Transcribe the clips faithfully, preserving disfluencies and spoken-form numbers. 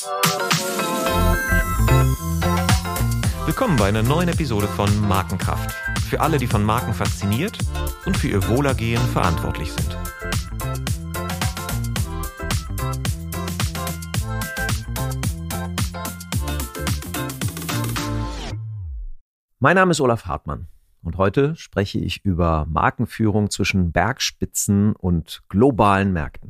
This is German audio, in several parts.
Willkommen bei einer neuen Episode von Markenkraft. Für alle, die von Marken fasziniert und für ihr Wohlergehen verantwortlich sind. Mein Name ist Olaf Hartmann und heute spreche ich über Markenführung zwischen Bergspitzen und globalen Märkten.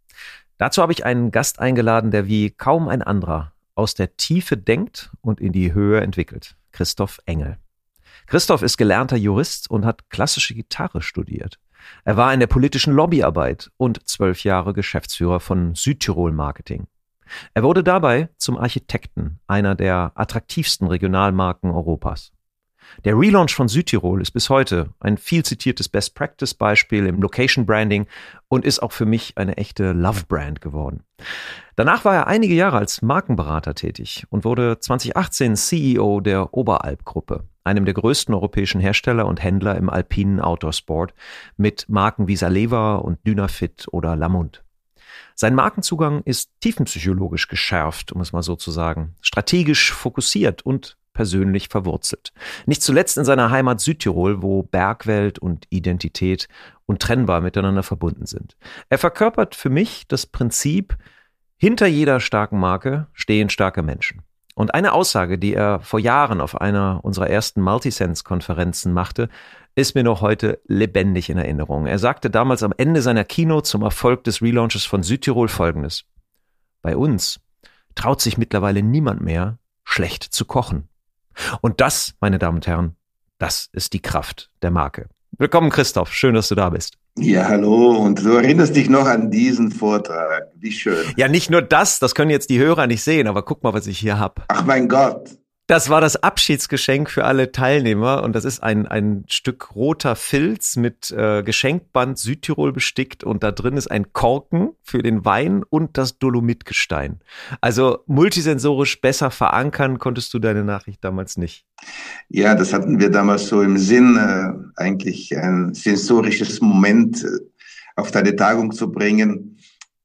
Dazu habe ich einen Gast eingeladen, der wie kaum ein anderer aus der Tiefe denkt und in die Höhe entwickelt. Christoph Engel. Christoph ist gelernter Jurist und hat klassische Gitarre studiert. Er war in der politischen Lobbyarbeit und zwölf Jahre Geschäftsführer von Südtirol Marketing. Er wurde dabei zum Architekten einer der attraktivsten Regionalmarken Europas. Der Relaunch von Südtirol ist bis heute ein viel zitiertes Best-Practice-Beispiel im Location-Branding und ist auch für mich eine echte Love-Brand geworden. Danach war er einige Jahre als Markenberater tätig und wurde zwanzig achtzehn C E O der Oberalp-Gruppe, einem der größten europäischen Hersteller und Händler im alpinen Outdoor-Sport mit Marken wie Saleva und Dynafit oder Lamont. Sein Markenzugang ist tiefenpsychologisch geschärft, um es mal so zu sagen, strategisch fokussiert und persönlich verwurzelt. Nicht zuletzt in seiner Heimat Südtirol, wo Bergwelt und Identität untrennbar miteinander verbunden sind. Er verkörpert für mich das Prinzip, hinter jeder starken Marke stehen starke Menschen. Und eine Aussage, die er vor Jahren auf einer unserer ersten Multisense-Konferenzen machte, ist mir noch heute lebendig in Erinnerung. Er sagte damals am Ende seiner Keynote zum Erfolg des Relaunches von Südtirol Folgendes: Bei uns traut sich mittlerweile niemand mehr, schlecht zu kochen. Und das, meine Damen und Herren, das ist die Kraft der Marke. Willkommen, Christoph. Schön, dass du da bist. Ja, hallo. Und du erinnerst dich noch an diesen Vortrag. Wie schön. Ja, nicht nur das, das können jetzt die Hörer nicht sehen, aber guck mal, was ich hier habe. Ach mein Gott. Das war das Abschiedsgeschenk für alle Teilnehmer und das ist ein ein Stück roter Filz mit äh, Geschenkband Südtirol bestickt und da drin ist ein Korken für den Wein und das Dolomitgestein. Also multisensorisch besser verankern konntest du deine Nachricht damals nicht. Ja, das hatten wir damals so im Sinn, äh, eigentlich ein sensorisches Moment äh, auf deine Tagung zu bringen,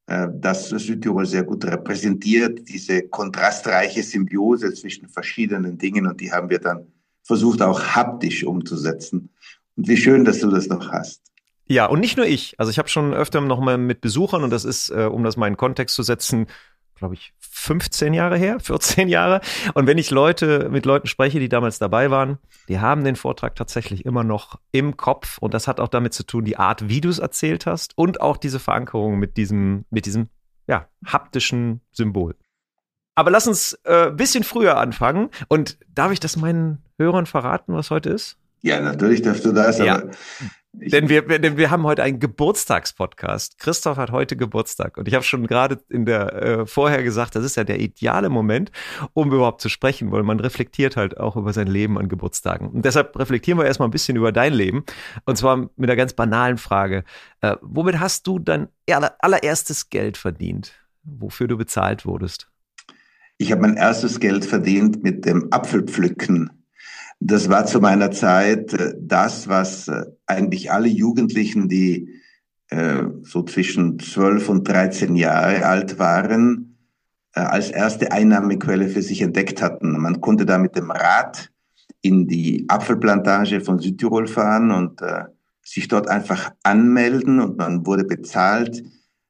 das Südtirol sehr gut repräsentiert, diese kontrastreiche Symbiose zwischen verschiedenen Dingen, und die haben wir dann versucht auch haptisch umzusetzen. Und wie schön, dass du das noch hast. Ja, und nicht nur ich. Also ich habe schon öfter noch mal mit Besuchern, und das ist, äh, um das mal in Kontext zu setzen, glaube ich, fünfzehn Jahre her, vierzehn Jahre. Und wenn ich Leute mit Leuten spreche, die damals dabei waren, die haben den Vortrag tatsächlich immer noch im Kopf. Und das hat auch damit zu tun, die Art, wie du es erzählt hast und auch diese Verankerung mit diesem, mit diesem, ja, haptischen Symbol. Aber lass uns äh, ein bisschen früher anfangen. Und darf ich das meinen Hörern verraten, was heute ist? Ja, natürlich darfst du das, ja. aber Denn wir, denn wir haben heute einen Geburtstagspodcast. Christoph hat heute Geburtstag. Und ich habe schon gerade in der äh, vorher gesagt, das ist ja der ideale Moment, um überhaupt zu sprechen, weil man reflektiert halt auch über sein Leben an Geburtstagen. Und deshalb reflektieren wir erstmal ein bisschen über dein Leben. Und zwar mit einer ganz banalen Frage. Äh, womit hast du dein allererstes Geld verdient, wofür du bezahlt wurdest? Ich habe mein erstes Geld verdient mit dem Apfelpflücken. Das war zu meiner Zeit das, was eigentlich alle Jugendlichen, die äh, so zwischen zwölf und dreizehn Jahre alt waren, äh, als erste Einnahmequelle für sich entdeckt hatten. Man konnte da mit dem Rad in die Apfelplantage von Südtirol fahren und äh, sich dort einfach anmelden, und man wurde bezahlt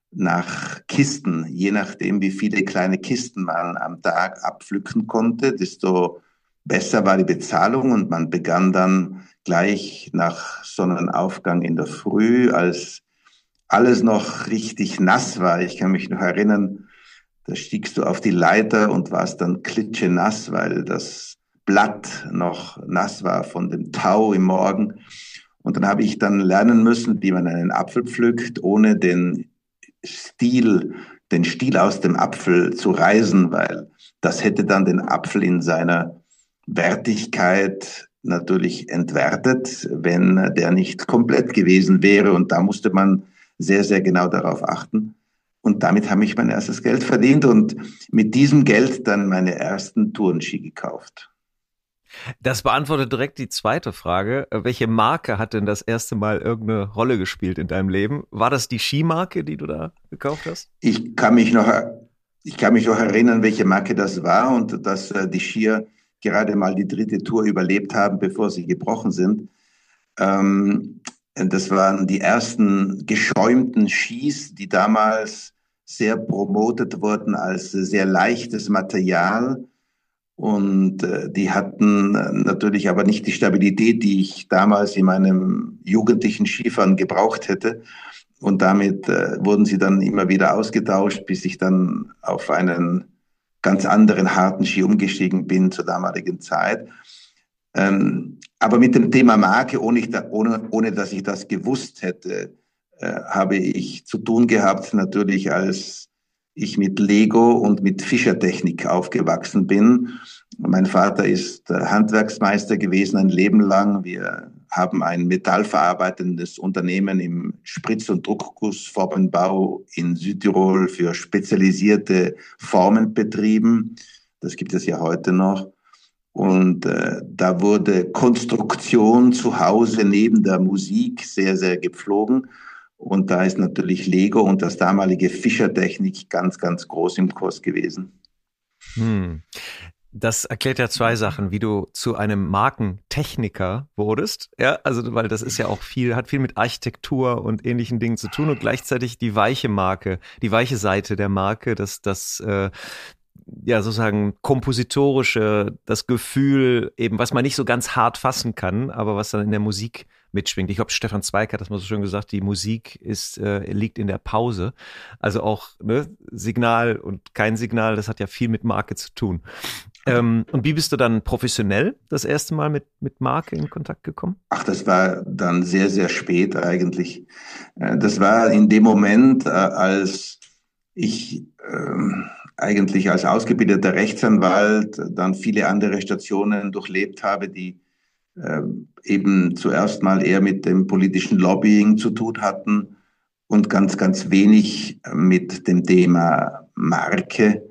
nach Kisten. Je nachdem, wie viele kleine Kisten man am Tag abpflücken konnte, desto besser war die Bezahlung, und man begann dann gleich nach Sonnenaufgang in der Früh, als alles noch richtig nass war. Ich kann mich noch erinnern, da stiegst du auf die Leiter und warst dann klitschenass, weil das Blatt noch nass war von dem Tau im Morgen. Und dann habe ich dann lernen müssen, wie man einen Apfel pflückt, ohne den Stiel, den Stiel aus dem Apfel zu reißen, weil das hätte dann den Apfel in seiner Wertigkeit natürlich entwertet, wenn der nicht komplett gewesen wäre. Und da musste man sehr, sehr genau darauf achten. Und damit habe ich mein erstes Geld verdient und mit diesem Geld dann meine ersten Tourenski gekauft. Das beantwortet direkt die zweite Frage. Welche Marke hat denn das erste Mal irgendeine Rolle gespielt in deinem Leben? War das die Skimarke, die du da gekauft hast? Ich kann mich noch, ich kann mich auch erinnern, welche Marke das war und dass äh, die Skier gerade mal die dritte Tour überlebt haben, bevor sie gebrochen sind. Ähm, das waren die ersten geschäumten Skis, die damals sehr promotet wurden als sehr leichtes Material. Und äh, die hatten natürlich aber nicht die Stabilität, die ich damals in meinem jugendlichen Skifahren gebraucht hätte. Und damit äh, wurden sie dann immer wieder ausgetauscht, bis ich dann auf einen ganz anderen harten Ski umgestiegen bin zur damaligen Zeit. Ähm, aber mit dem Thema Marke, ohne, ich da, ohne, ohne dass ich das gewusst hätte, äh, habe ich zu tun gehabt, natürlich als ich mit Lego und mit Fischertechnik aufgewachsen bin. Mein Vater ist äh, Handwerksmeister gewesen ein Leben lang. Wir haben ein metallverarbeitendes Unternehmen im Spritz- und Druckgussformenbau in Südtirol für spezialisierte Formen betrieben. Das gibt es ja heute noch. Und äh, da wurde Konstruktion zu Hause neben der Musik sehr, sehr gepflogen. Und da ist natürlich Lego und das damalige Fischertechnik ganz, ganz groß im Kurs gewesen. Hm. Das erklärt ja zwei Sachen, wie du zu einem Markentechniker wurdest. Ja, also, weil das ist ja auch viel, hat viel mit Architektur und ähnlichen Dingen zu tun und gleichzeitig die weiche Marke, die weiche Seite der Marke, das, das, äh, ja, sozusagen kompositorische, das Gefühl eben, was man nicht so ganz hart fassen kann, aber was dann in der Musik mitschwingt. Ich glaube, Stefan Zweig hat das mal so schön gesagt, die Musik ist, äh, liegt in der Pause. Also auch, ne, Signal und kein Signal, das hat ja viel mit Marke zu tun. Ähm, und wie bist du dann professionell das erste Mal mit, mit Marke in Kontakt gekommen? Ach, das war dann sehr, sehr spät eigentlich. Äh, Das war in dem Moment, äh, als ich ähm, eigentlich als ausgebildeter Rechtsanwalt dann viele andere Stationen durchlebt habe, die äh, eben zuerst mal eher mit dem politischen Lobbying zu tun hatten und ganz, ganz wenig mit dem Thema Marke.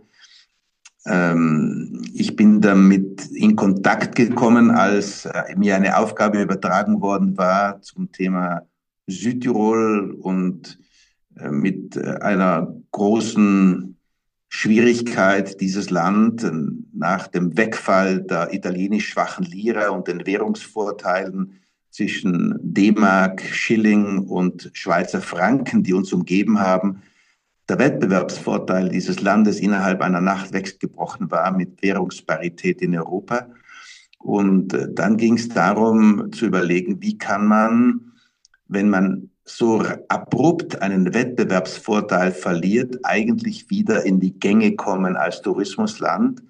Ähm, ich bin damit in Kontakt gekommen, als äh, mir eine Aufgabe übertragen worden war zum Thema Südtirol und äh, mit äh, einer großen Schwierigkeit, dieses Land äh, nach dem Wegfall der italienisch schwachen Lira und den Währungsvorteilen zwischen D-Mark, Schilling und Schweizer Franken, die uns umgeben haben, der Wettbewerbsvorteil dieses Landes innerhalb einer Nacht weggebrochen war mit Währungsparität in Europa. Und äh, dann ging es darum zu überlegen, wie kann man, wenn man so abrupt einen Wettbewerbsvorteil verliert, eigentlich wieder in die Gänge kommen als Tourismusland.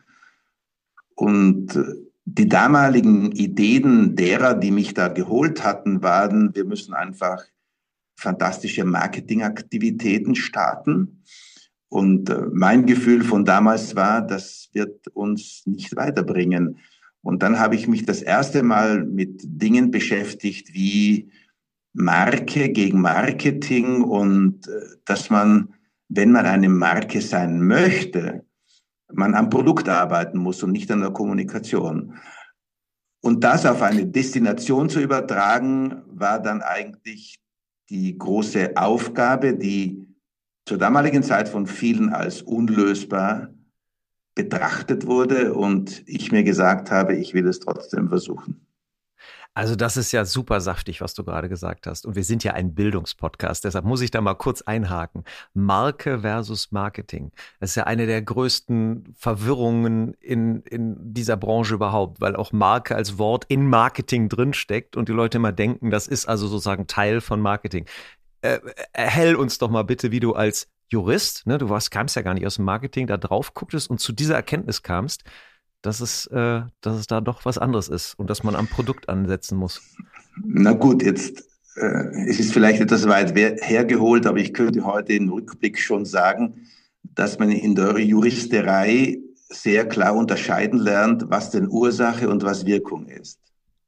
Und äh, die damaligen Ideen derer, die mich da geholt hatten, waren, wir müssen einfach fantastische Marketingaktivitäten starten. Und äh, mein Gefühl von damals war, das wird uns nicht weiterbringen. Und dann habe ich mich das erste Mal mit Dingen beschäftigt wie Marke gegen Marketing und äh, dass man, wenn man eine Marke sein möchte, man am Produkt arbeiten muss und nicht an der Kommunikation. Und das auf eine Destination zu übertragen, war dann eigentlich die große Aufgabe, die zur damaligen Zeit von vielen als unlösbar betrachtet wurde und ich mir gesagt habe, ich will es trotzdem versuchen. Also das ist ja super saftig, was du gerade gesagt hast. Und wir sind ja ein Bildungspodcast, deshalb muss ich da mal kurz einhaken. Marke versus Marketing. Das ist ja eine der größten Verwirrungen in, in dieser Branche überhaupt, weil auch Marke als Wort in Marketing drinsteckt und die Leute immer denken, das ist also sozusagen Teil von Marketing. Äh, erhell uns doch mal bitte, wie du als Jurist, ne, du warst, kamst ja gar nicht aus dem Marketing, da drauf gucktest und zu dieser Erkenntnis kamst, dass es, äh, dass es da doch was anderes ist und dass man am Produkt ansetzen muss. Na gut, jetzt äh, es ist vielleicht etwas weit hergeholt, aber ich könnte heute im Rückblick schon sagen, dass man in der Juristerei sehr klar unterscheiden lernt, was denn Ursache und was Wirkung ist.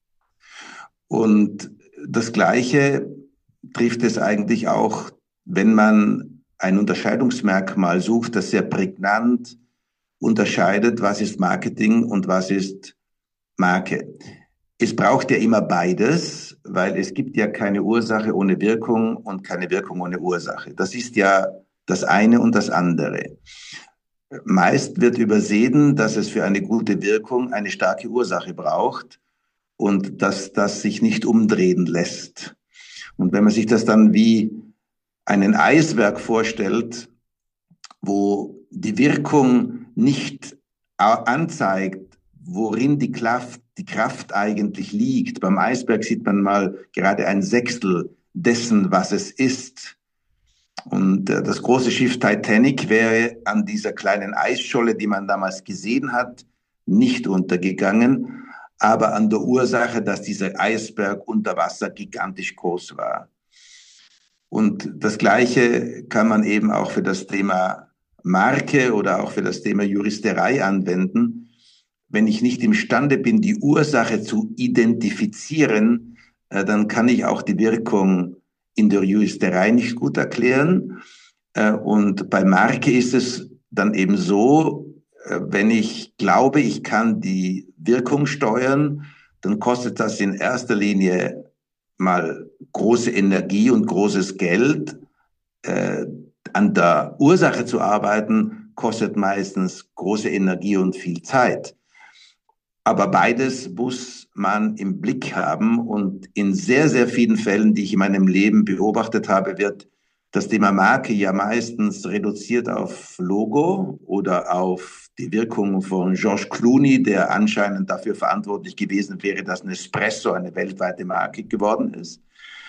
Und das Gleiche trifft es eigentlich auch, wenn man ein Unterscheidungsmerkmal sucht, das sehr prägnant unterscheidet, was ist Marketing und was ist Marke. Es braucht ja immer beides, weil es gibt ja keine Ursache ohne Wirkung und keine Wirkung ohne Ursache. Das ist ja das eine und das andere. Meist wird übersehen, dass es für eine gute Wirkung eine starke Ursache braucht und dass das sich nicht umdrehen lässt. Und wenn man sich das dann wie einen Eisberg vorstellt, wo die Wirkung nicht anzeigt, worin die Kraft, die Kraft eigentlich liegt. Beim Eisberg sieht man mal gerade ein Sechstel dessen, was es ist. Und äh, das große Schiff Titanic wäre an dieser kleinen Eisscholle, die man damals gesehen hat, nicht untergegangen, aber an der Ursache, dass dieser Eisberg unter Wasser gigantisch groß war. Und das Gleiche kann man eben auch für das Thema Marke oder auch für das Thema Juristerei anwenden. Wenn ich nicht imstande bin, die Ursache zu identifizieren, äh, dann kann ich auch die Wirkung in der Juristerei nicht gut erklären. Äh, und bei Marke ist es dann eben so, äh, wenn ich glaube, ich kann die Wirkung steuern, dann kostet das in erster Linie mal große Energie und großes Geld. Äh, an der Ursache zu arbeiten, kostet meistens große Energie und viel Zeit. Aber beides muss man im Blick haben. Und in sehr, sehr vielen Fällen, die ich in meinem Leben beobachtet habe, wird das Thema Marke ja meistens reduziert auf Logo oder auf die Wirkung von George Clooney, der anscheinend dafür verantwortlich gewesen wäre, dass Nespresso eine weltweite Marke geworden ist.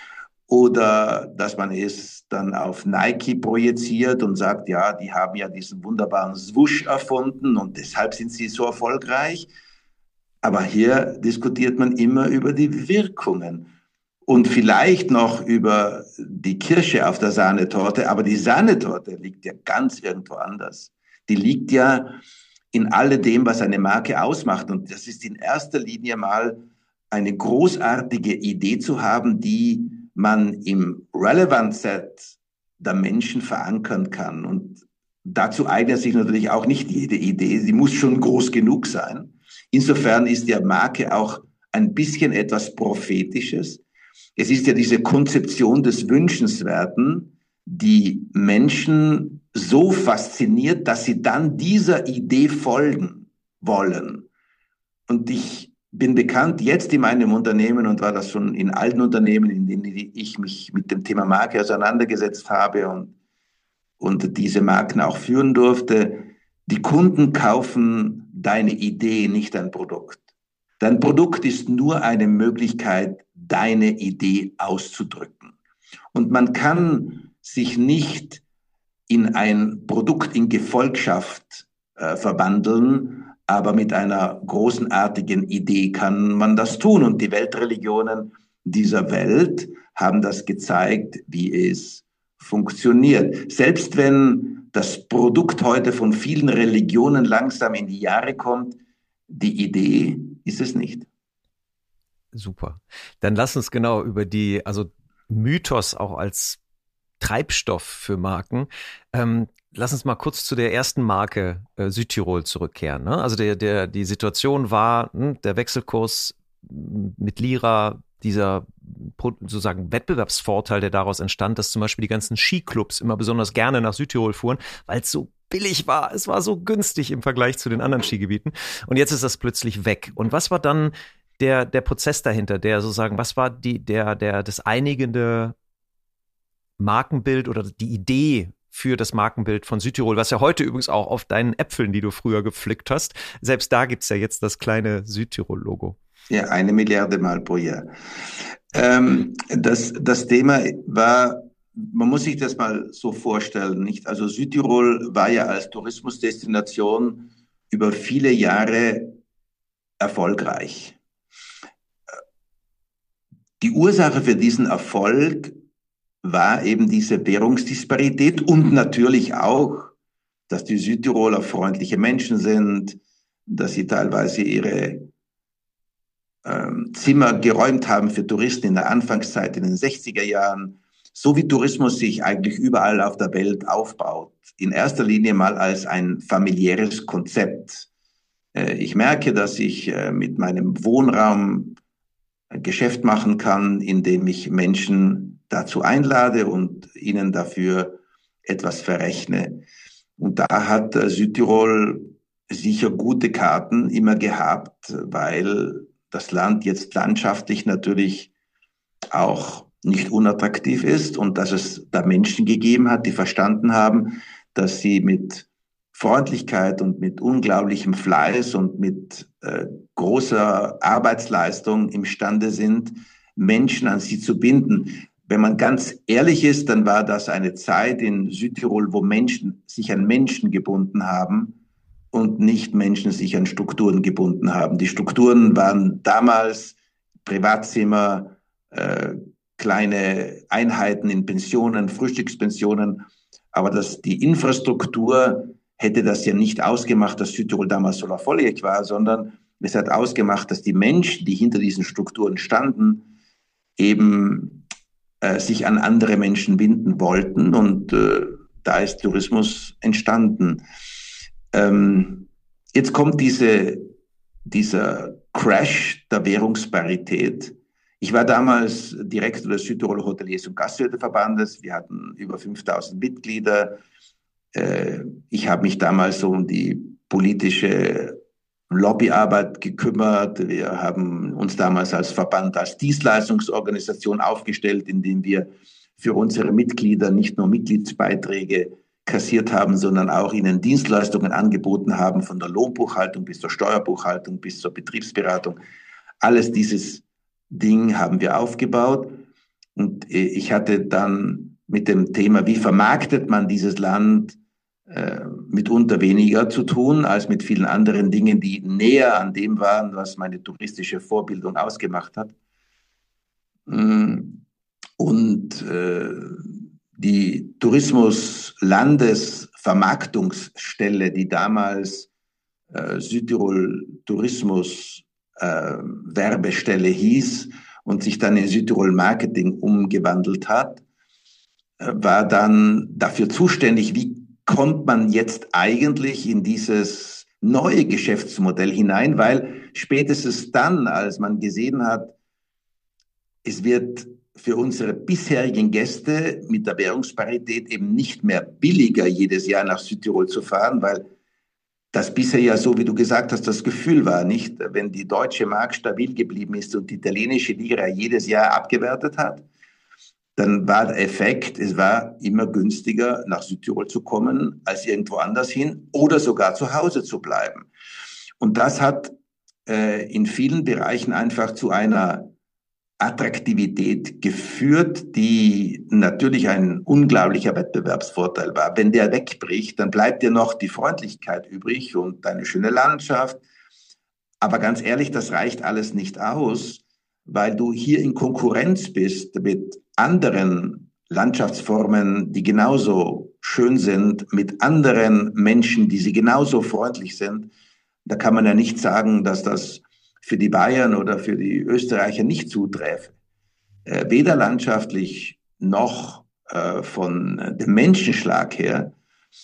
Oder dass man es dann auf Nike projiziert und sagt, ja, die haben ja diesen wunderbaren Swoosh erfunden und deshalb sind sie so erfolgreich. Aber hier diskutiert man immer über die Wirkungen und vielleicht noch über die Kirsche auf der Sahnetorte. Aber die Sahnetorte liegt ja ganz irgendwo anders. Die liegt ja in alledem, was eine Marke ausmacht. Und das ist in erster Linie mal eine großartige Idee zu haben, die man im Relevant Set der Menschen verankern kann. Und dazu eignet sich natürlich auch nicht jede Idee. Sie muss schon groß genug sein. Insofern ist ja Marke auch ein bisschen etwas Prophetisches. Es ist ja diese Konzeption des Wünschenswerten, die Menschen so fasziniert, dass sie dann dieser Idee folgen wollen. Und ich bin bekannt jetzt in meinem Unternehmen und war das schon in allen Unternehmen, in denen ich mich mit dem Thema Marke auseinandergesetzt habe und, und diese Marken auch führen durfte. Die Kunden kaufen deine Idee, nicht dein Produkt. Dein Produkt ist nur eine Möglichkeit, deine Idee auszudrücken. Und man kann sich nicht in ein Produkt in Gefolgschaft äh, verwandeln, aber mit einer großenartigen Idee kann man das tun. Und die Weltreligionen dieser Welt haben das gezeigt, wie es funktioniert. Selbst wenn das Produkt heute von vielen Religionen langsam in die Jahre kommt, die Idee ist es nicht. Super. Dann lass uns genau über die, also Mythos auch als Treibstoff für Marken. Ähm, lass uns mal kurz zu der ersten Marke äh, Südtirol zurückkehren. Ne? Also der, der, die Situation war, hm, der Wechselkurs mit Lira, dieser sozusagen Wettbewerbsvorteil, der daraus entstand, dass zum Beispiel die ganzen Skiclubs immer besonders gerne nach Südtirol fuhren, weil es so billig war. Es war so günstig im Vergleich zu den anderen Skigebieten. Und jetzt ist das plötzlich weg. Und was war dann der, der Prozess dahinter, der sozusagen, was war die, der, der, das einigende Markenbild oder die Idee für das Markenbild von Südtirol, was ja heute übrigens auch auf deinen Äpfeln, die du früher gepflückt hast, selbst da gibt's ja jetzt das kleine Südtirol-Logo. Ja, eine Milliarde Mal pro Jahr. Ähm, das, das Thema war, man muss sich das mal so vorstellen, nicht? Also Südtirol war ja als Tourismusdestination über viele Jahre erfolgreich. Die Ursache für diesen Erfolg war eben diese Währungsdisparität und natürlich auch, dass die Südtiroler freundliche Menschen sind, dass sie teilweise ihre ähm, Zimmer geräumt haben für Touristen in der Anfangszeit in den sechziger Jahren, so wie Tourismus sich eigentlich überall auf der Welt aufbaut. In erster Linie mal als ein familiäres Konzept. Äh, ich merke, dass ich äh, mit meinem Wohnraum Geschäft machen kann, indem ich Menschen dazu einlade und ihnen dafür etwas verrechne. Und da hat äh, Südtirol sicher gute Karten immer gehabt, weil das Land jetzt landschaftlich natürlich auch nicht unattraktiv ist und dass es da Menschen gegeben hat, die verstanden haben, dass sie mit Freundlichkeit und mit unglaublichem Fleiß und mit äh, großer Arbeitsleistung imstande sind, Menschen an sie zu binden. Wenn man ganz ehrlich ist, dann war das eine Zeit in Südtirol, wo Menschen sich an Menschen gebunden haben und nicht Menschen sich an Strukturen gebunden haben. Die Strukturen waren damals Privatzimmer, äh, kleine Einheiten in Pensionen, Frühstückspensionen, aber das, die Infrastruktur hätte das ja nicht ausgemacht, dass Südtirol damals so erfolgreich war, sondern es hat ausgemacht, dass die Menschen, die hinter diesen Strukturen standen, eben äh, sich an andere Menschen binden wollten und äh, da ist Tourismus entstanden. Ähm, jetzt kommt diese, dieser Crash der Währungsparität. Ich war damals Direktor des Südtiroler Hoteliers- und Gastwirteverbandes. Wir hatten über fünftausend Mitglieder. Äh, ich habe mich damals so um die politische Lobbyarbeit gekümmert. Wir haben uns damals als Verband, als Dienstleistungsorganisation aufgestellt, indem wir für unsere Mitglieder nicht nur Mitgliedsbeiträge kassiert haben, sondern auch ihnen Dienstleistungen angeboten haben, von der Lohnbuchhaltung bis zur Steuerbuchhaltung bis zur Betriebsberatung. Alles dieses Ding haben wir aufgebaut. Und ich hatte dann mit dem Thema, wie vermarktet man dieses Land, äh, mitunter weniger zu tun als mit vielen anderen Dingen, die näher an dem waren, was meine touristische Vorbildung ausgemacht hat. Und äh, die Tourismus-Landesvermarktungsstelle, die damals äh, Südtirol Tourismus äh, Werbestelle hieß und sich dann in Südtirol Marketing umgewandelt hat, äh, war dann dafür zuständig, wie kommt man jetzt eigentlich in dieses neue Geschäftsmodell hinein, weil spätestens dann, als man gesehen hat, es wird für unsere bisherigen Gäste mit der Währungsparität eben nicht mehr billiger, jedes Jahr nach Südtirol zu fahren, weil das bisher ja so, wie du gesagt hast, das Gefühl war, nicht? Wenn die deutsche Mark stabil geblieben ist und die italienische Lira jedes Jahr abgewertet hat, dann war der Effekt, es war immer günstiger, nach Südtirol zu kommen, als irgendwo anders hin oder sogar zu Hause zu bleiben. Und das hat äh, in vielen Bereichen einfach zu einer Attraktivität geführt, die natürlich ein unglaublicher Wettbewerbsvorteil war. Wenn der wegbricht, dann bleibt dir noch die Freundlichkeit übrig und eine schöne Landschaft. Aber ganz ehrlich, das reicht alles nicht aus, weil du hier in Konkurrenz bist mit anderen Landschaftsformen, die genauso schön sind, mit anderen Menschen, die sie genauso freundlich sind. Da kann man ja nicht sagen, dass das für die Bayern oder für die Österreicher nicht zuträfe. Äh, weder landschaftlich noch äh, von dem Menschenschlag her.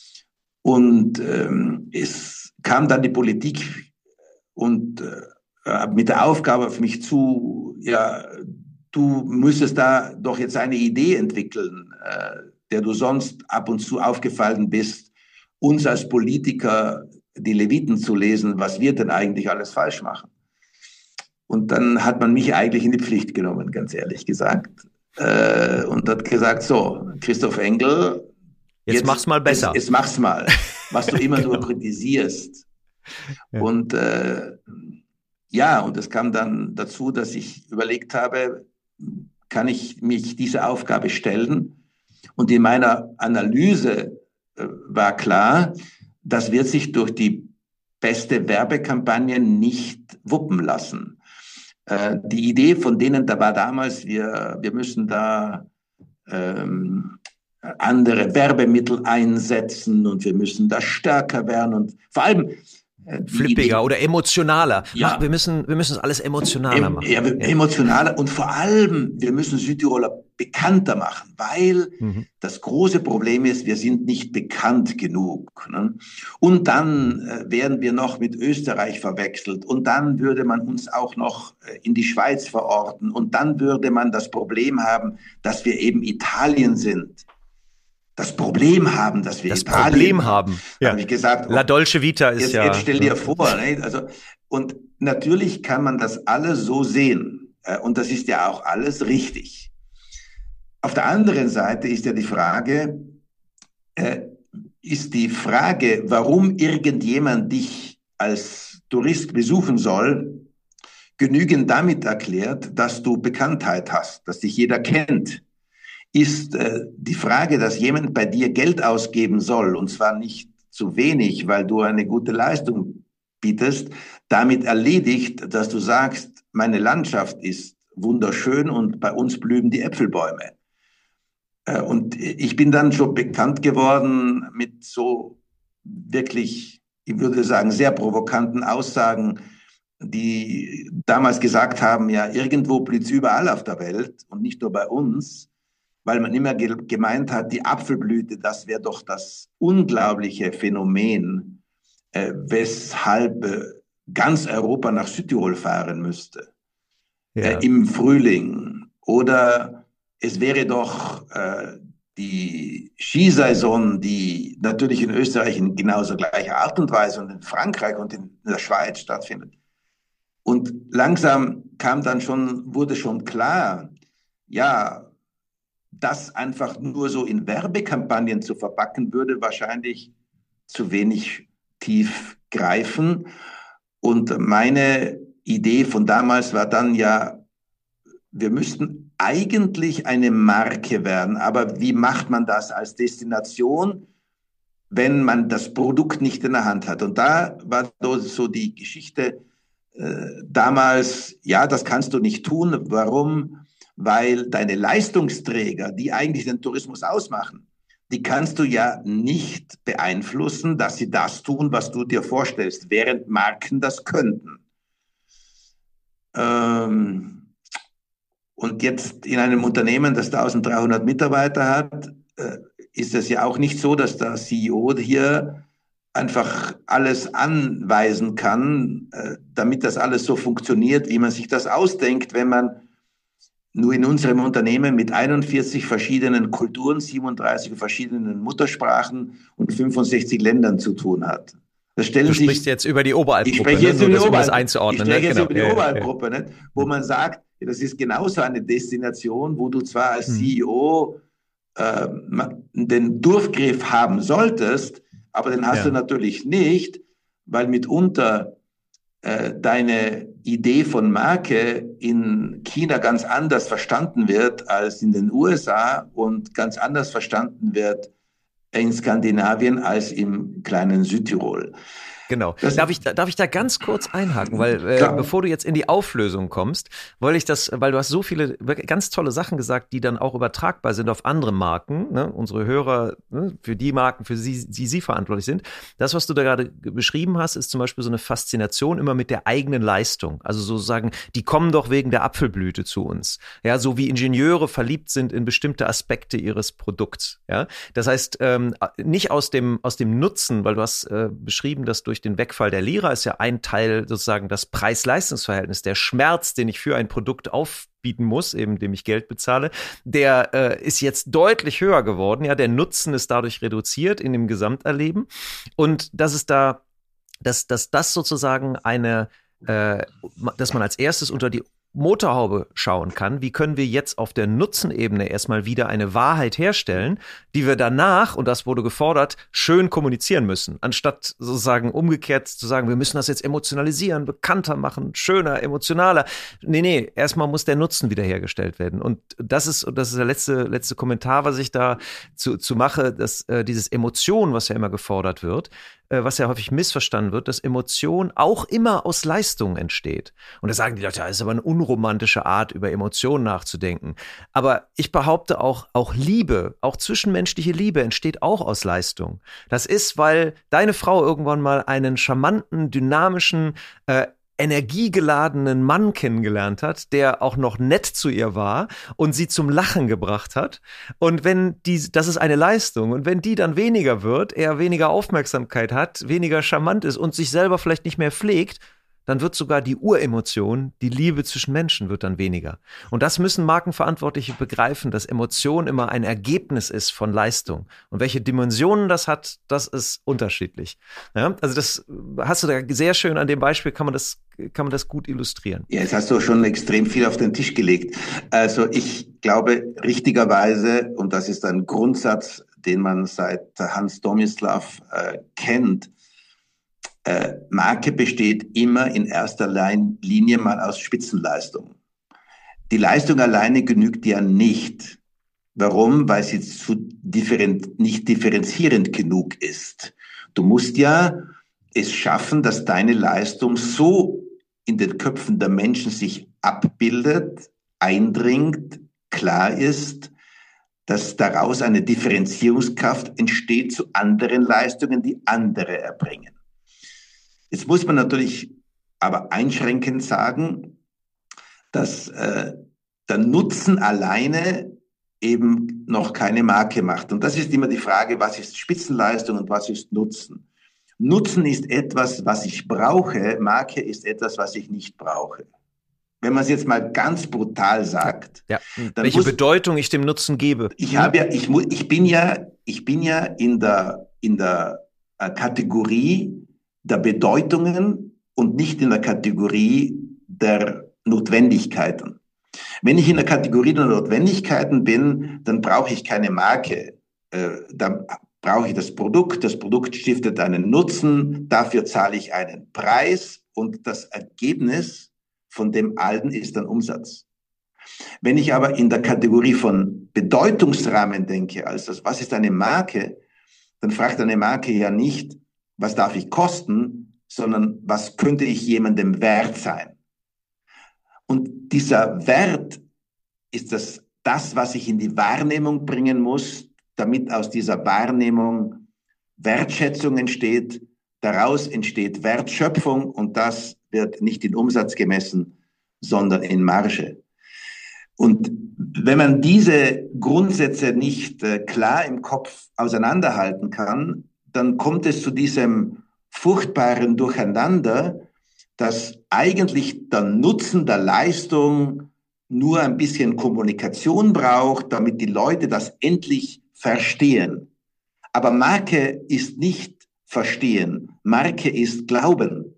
Und ähm, es kam dann die Politik und äh, mit der Aufgabe auf mich zu, ja, du müsstest da doch jetzt eine Idee entwickeln, äh, der du sonst ab und zu aufgefallen bist, uns als Politiker die Leviten zu lesen, was wir denn eigentlich alles falsch machen. Und dann hat man mich eigentlich in die Pflicht genommen, ganz ehrlich gesagt. Äh, und hat gesagt, so, Christoph Engel, jetzt, jetzt mach's mal besser. Jetzt, jetzt mach's mal, was du immer genau. nur kritisierst. Ja. Und äh, ja, und es kam dann dazu, dass ich überlegt habe, kann ich mich dieser Aufgabe stellen? Und in meiner Analyse äh, war klar, das wird sich durch die beste Werbekampagne nicht wuppen lassen. Die Idee von denen, da war damals, wir, wir müssen da ähm, andere Werbemittel einsetzen und wir müssen da stärker werden und vor allem äh, flippiger Idee, oder emotionaler. Ja, Mach, wir müssen, wir müssen es alles emotionaler em, machen. Ja, ja, emotionaler und vor allem, wir müssen Südtiroler bekannter machen, weil mhm. das große Problem ist, wir sind nicht bekannt genug. Ne? Und dann äh, werden wir noch mit Österreich verwechselt und dann würde man uns auch noch äh, in die Schweiz verorten und dann würde man das Problem haben, dass wir eben Italien sind. das Problem haben, dass wir das Italien Problem haben. Ja. Ja. Habe ich gesagt. La Dolce Vita ist jetzt, ja. Jetzt stell dir vor, ne? Also und natürlich kann man das alles so sehen und das ist ja auch alles richtig. Auf der anderen Seite ist ja die Frage, äh, ist die Frage, warum irgendjemand dich als Tourist besuchen soll, genügend damit erklärt, dass du Bekanntheit hast, dass dich jeder kennt. Ist äh, die Frage, dass jemand bei dir Geld ausgeben soll, und zwar nicht zu wenig, weil du eine gute Leistung bietest, damit erledigt, dass du sagst, meine Landschaft ist wunderschön und bei uns blühen die Äpfelbäume. Äh, und ich bin dann schon bekannt geworden mit so wirklich, ich würde sagen, sehr provokanten Aussagen, die damals gesagt haben, ja, irgendwo blüht's überall auf der Welt und nicht nur bei uns, weil man immer ge- gemeint hat, die Apfelblüte, das wäre doch das unglaubliche Phänomen, äh, weshalb äh, ganz Europa nach Südtirol fahren müsste, ja. äh, im Frühling. Oder es wäre doch äh, die Skisaison, die natürlich in Österreich in genauso gleicher Art und Weise und in Frankreich und in der Schweiz stattfindet. Und langsam kam dann schon, wurde schon klar, ja, das einfach nur so in Werbekampagnen zu verpacken, würde wahrscheinlich zu wenig tief greifen. Und meine Idee von damals war dann ja, wir müssten eigentlich eine Marke werden. Aber wie macht man das als Destination, wenn man das Produkt nicht in der Hand hat? Und da war so die Geschichte, Äh, damals, ja, das kannst du nicht tun. Warum? Weil deine Leistungsträger, die eigentlich den Tourismus ausmachen, die kannst du ja nicht beeinflussen, dass sie das tun, was du dir vorstellst, während Marken das könnten. Ähm, und jetzt in einem Unternehmen, das eintausenddreihundert Mitarbeiter hat, äh, ist es ja auch nicht so, dass der C E O hier einfach alles anweisen kann, damit das alles so funktioniert, wie man sich das ausdenkt, wenn man nur in unserem Unternehmen mit einundvierzig verschiedenen Kulturen, siebenunddreißig verschiedenen Muttersprachen und fünfundsechzig Ländern zu tun hat. Das stellen du sich, sprichst jetzt über die Oberalp-Gruppe, ich spreche jetzt ne? über die um das Oberalp, einzuordnen. ich spreche ne? jetzt genau. über die ja, Oberalp-Gruppe, ja. ne? Wo man sagt, das ist genauso eine Destination, wo du zwar als hm. C E O äh, den Durchgriff haben solltest, aber den hast ja. du natürlich nicht, weil mitunter äh, deine Idee von Marke in China ganz anders verstanden wird als in den U S A und ganz anders verstanden wird in Skandinavien als im kleinen Südtirol. Genau. Darf ich, darf ich da ganz kurz einhaken, weil äh, bevor du jetzt in die Auflösung kommst, wollte ich das, weil du hast so viele ganz tolle Sachen gesagt, die dann auch übertragbar sind auf andere Marken, ne? Unsere Hörer, ne? Für die Marken, für die, die sie verantwortlich sind. Das, was du da gerade beschrieben hast, ist zum Beispiel so eine Faszination immer mit der eigenen Leistung. Also sozusagen, die kommen doch wegen der Apfelblüte zu uns. Ja, so wie Ingenieure verliebt sind in bestimmte Aspekte ihres Produkts. Ja, das heißt, ähm, nicht aus dem, aus dem Nutzen, weil du hast äh, beschrieben, dass durch den Wegfall der Lira ist ja ein Teil sozusagen das Preis-Leistungs-Verhältnis, der Schmerz, den ich für ein Produkt aufbieten muss, eben dem ich Geld bezahle, der äh, ist jetzt deutlich höher geworden. Ja, der Nutzen ist dadurch reduziert in dem Gesamterleben und dass es da, dass, dass das sozusagen eine, äh, dass man als erstes unter die Motorhaube schauen kann, wie können wir jetzt auf der Nutzenebene erstmal wieder eine Wahrheit herstellen, die wir danach, und das wurde gefordert, schön kommunizieren müssen, anstatt sozusagen umgekehrt zu sagen, wir müssen das jetzt emotionalisieren, bekannter machen, schöner, emotionaler. Nee, nee, erstmal muss der Nutzen wiederhergestellt werden. Und das ist, und das ist der letzte, letzte Kommentar, was ich da zu, zu mache, dass äh, dieses Emotion, was ja immer gefordert wird, äh, was ja häufig missverstanden wird, dass Emotion auch immer aus Leistung entsteht. Und da sagen die Leute, ja, das ist aber eine unromantische Art, über Emotionen nachzudenken. Aber ich behaupte auch, auch Liebe, auch zwischenmenschliche Liebe entsteht auch aus Leistung. Das ist, weil deine Frau irgendwann mal einen charmanten, dynamischen, äh, energiegeladenen Mann kennengelernt hat, der auch noch nett zu ihr war und sie zum Lachen gebracht hat. Und wenn die, das ist eine Leistung. Und wenn die dann weniger wird, er weniger Aufmerksamkeit hat, weniger charmant ist und sich selber vielleicht nicht mehr pflegt, dann wird sogar die Uremotion, die Liebe zwischen Menschen, wird dann weniger. Und das müssen Markenverantwortliche begreifen, dass Emotion immer ein Ergebnis ist von Leistung. Und welche Dimensionen das hat, das ist unterschiedlich. Ja, also das hast du da sehr schön an dem Beispiel, kann man das, kann man das gut illustrieren. Ja, jetzt hast du schon extrem viel auf den Tisch gelegt. Also ich glaube richtigerweise, und das ist ein Grundsatz, den man seit Hans Tomislav äh, kennt, äh, Marke besteht immer in erster Linie mal aus Spitzenleistung. Die Leistung alleine genügt ja nicht. Warum? Weil sie zu differen- nicht differenzierend genug ist. Du musst ja es schaffen, dass deine Leistung so in den Köpfen der Menschen sich abbildet, eindringt, klar ist, dass daraus eine Differenzierungskraft entsteht zu anderen Leistungen, die andere erbringen. Jetzt muss man natürlich aber einschränkend sagen, dass äh, der Nutzen alleine eben noch keine Marke macht. Und das ist immer die Frage, was ist Spitzenleistung und was ist Nutzen? Nutzen ist etwas, was ich brauche, Marke ist etwas, was ich nicht brauche. Wenn man es jetzt mal ganz brutal sagt. Ja, ja. Welche muss, Bedeutung ich dem Nutzen gebe. Ich habe ja, ich, ich bin ja, ich bin ja in der, in der äh, Kategorie der Bedeutungen und nicht in der Kategorie der Notwendigkeiten. Wenn ich in der Kategorie der Notwendigkeiten bin, dann brauche ich keine Marke. Äh, dann brauche ich das Produkt. Das Produkt stiftet einen Nutzen. Dafür zahle ich einen Preis. Und das Ergebnis von dem Alten ist dann Umsatz. Wenn ich aber in der Kategorie von Bedeutungsrahmen denke, also was ist eine Marke, dann fragt eine Marke ja nicht, was darf ich kosten, sondern was könnte ich jemandem wert sein? Und dieser Wert ist das, das, was ich in die Wahrnehmung bringen muss, damit aus dieser Wahrnehmung Wertschätzung entsteht, daraus entsteht Wertschöpfung und das wird nicht in Umsatz gemessen, sondern in Marge. Und wenn man diese Grundsätze nicht äh, klar im Kopf auseinanderhalten kann, dann kommt es zu diesem furchtbaren Durcheinander, dass eigentlich der Nutzen der Leistung nur ein bisschen Kommunikation braucht, damit die Leute das endlich verstehen. Aber Marke ist nicht verstehen. Marke ist Glauben.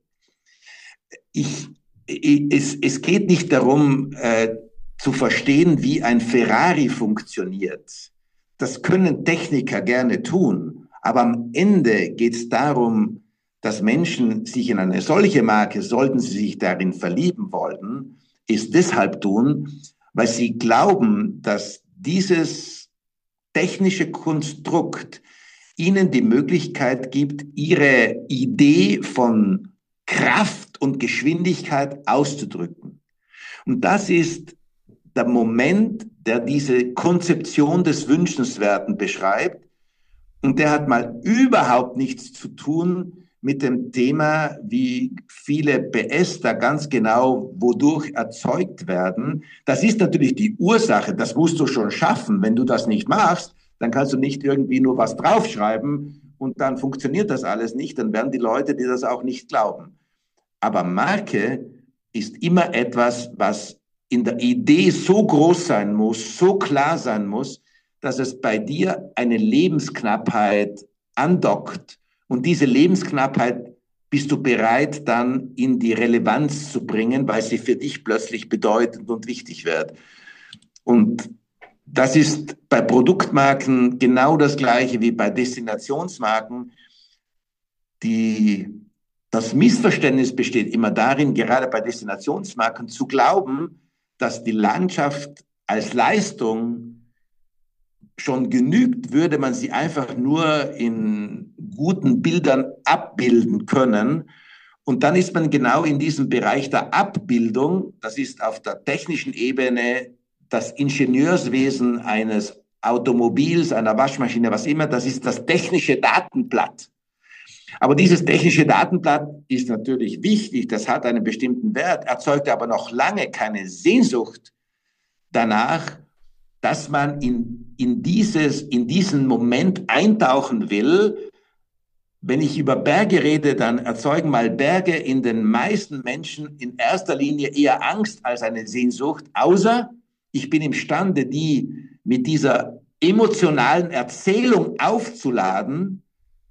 Ich, ich, es, es geht nicht darum, äh, zu verstehen, wie ein Ferrari funktioniert. Das können Techniker gerne tun. Aber am Ende geht es darum, dass Menschen sich in eine solche Marke, sollten sie sich darin verlieben wollen, ist deshalb tun, weil sie glauben, dass dieses technische Konstrukt ihnen die Möglichkeit gibt, ihre Idee von Kraft und Geschwindigkeit auszudrücken. Und das ist der Moment, der diese Konzeption des Wünschenswerten beschreibt. Und der hat mal überhaupt nichts zu tun mit dem Thema, wie viele P S da ganz genau wodurch erzeugt werden. Das ist natürlich die Ursache, das musst du schon schaffen. Wenn du das nicht machst, dann kannst du nicht irgendwie nur was draufschreiben und dann funktioniert das alles nicht, dann werden die Leute dir das auch nicht glauben. Aber Marke ist immer etwas, was in der Idee so groß sein muss, so klar sein muss, dass es bei dir eine Lebensknappheit andockt. Und diese Lebensknappheit bist du bereit, dann in die Relevanz zu bringen, weil sie für dich plötzlich bedeutend und wichtig wird. Und das ist bei Produktmarken genau das Gleiche wie bei Destinationsmarken. Die, das Missverständnis besteht immer darin, gerade bei Destinationsmarken zu glauben, dass die Landschaft als Leistung schon genügt, würde man sie einfach nur in guten Bildern abbilden können. Und dann ist man genau in diesem Bereich der Abbildung, das ist auf der technischen Ebene das Ingenieurswesen eines Automobils, einer Waschmaschine, was immer, das ist das technische Datenblatt. Aber dieses technische Datenblatt ist natürlich wichtig, das hat einen bestimmten Wert, erzeugt aber noch lange keine Sehnsucht danach, dass man in, in, dieses, in diesen Moment eintauchen will wenn ich über Berge rede, dann erzeugen mal Berge in den meisten Menschen in erster Linie eher Angst als eine Sehnsucht, außer ich bin imstande, die mit dieser emotionalen Erzählung aufzuladen,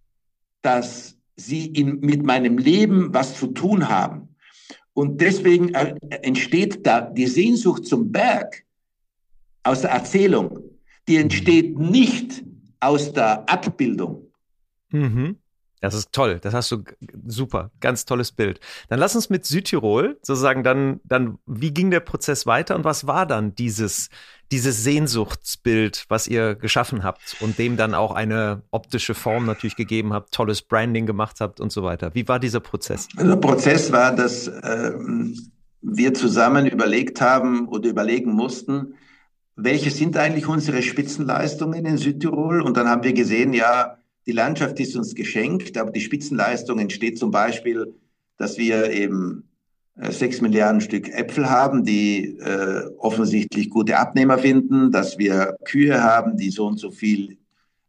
dass sie in, mit meinem Leben was zu tun haben. Und deswegen entsteht da die Sehnsucht zum Berg aus der Erzählung. Die entsteht nicht aus der Abbildung. Mhm. Das ist toll, das hast du super, ganz tolles Bild. Dann lass uns mit Südtirol sozusagen dann, dann, wie ging der Prozess weiter und was war dann dieses, dieses Sehnsuchtsbild, was ihr geschaffen habt und dem dann auch eine optische Form natürlich gegeben habt, tolles Branding gemacht habt und so weiter. Wie war dieser Prozess? Der Prozess war, dass äh, wir zusammen überlegt haben oder überlegen mussten, welche sind eigentlich unsere Spitzenleistungen in Südtirol? Und dann haben wir gesehen, ja, die Landschaft ist uns geschenkt, aber die Spitzenleistung entsteht zum Beispiel, dass wir eben äh, sechs Milliarden Stück Äpfel haben, die äh, offensichtlich gute Abnehmer finden, dass wir Kühe haben, die so und so viel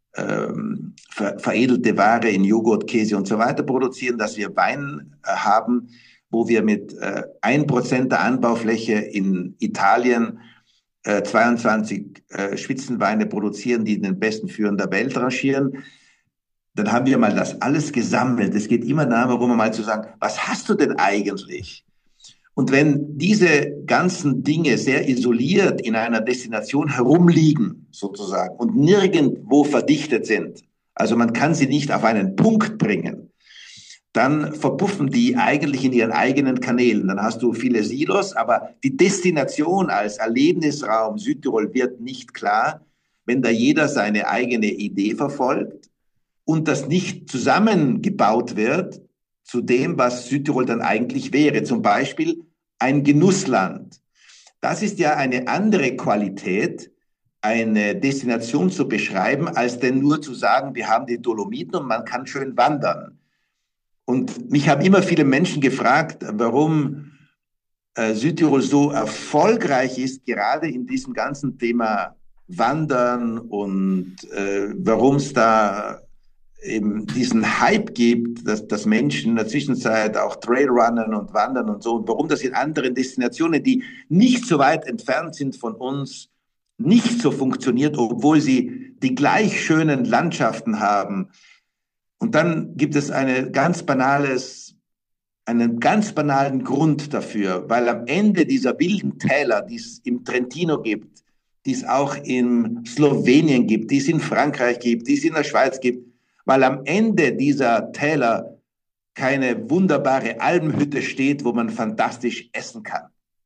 ähm, ver veredelte Ware in Joghurt, Käse und so weiter produzieren, dass wir Wein äh, haben, wo wir mit äh, ein Prozent der Anbaufläche in Italien äh, zweiundzwanzig äh, Spitzenweine produzieren, die in den besten Führern der Welt rangieren. Dann haben wir mal das alles gesammelt. Es geht immer darum, mal zu sagen, was hast du denn eigentlich? Und wenn diese ganzen Dinge sehr isoliert in einer Destination herumliegen, sozusagen, und nirgendwo verdichtet sind, also man kann sie nicht auf einen Punkt bringen, dann verpuffen die eigentlich in ihren eigenen Kanälen. Dann hast du viele Silos, aber die Destination als Erlebnisraum Südtirol wird nicht klar, wenn da jeder seine eigene Idee verfolgt und das nicht zusammengebaut wird zu dem, was Südtirol dann eigentlich wäre. Zum Beispiel ein Genussland. Das ist ja eine andere Qualität, eine Destination zu beschreiben, als denn nur zu sagen, wir haben die Dolomiten und man kann schön wandern. Und mich haben immer viele Menschen gefragt, warum äh, Südtirol so erfolgreich ist, gerade in diesem ganzen Thema Wandern und äh, warum es da eben diesen Hype gibt, dass, dass Menschen in der Zwischenzeit auch Trailrunnen und wandern und so, und warum das in anderen Destinationen, die nicht so weit entfernt sind von uns, nicht so funktioniert, obwohl sie die gleich schönen Landschaften haben. Und dann gibt es eine ganz banales, einen ganz banalen Grund dafür, weil am Ende dieser wilden Täler, die es im Trentino gibt, die es auch in Slowenien gibt, die es in Frankreich gibt, die es in der Schweiz gibt, weil am Ende dieser Täler keine wunderbare Almhütte steht, wo man fantastisch essen kann.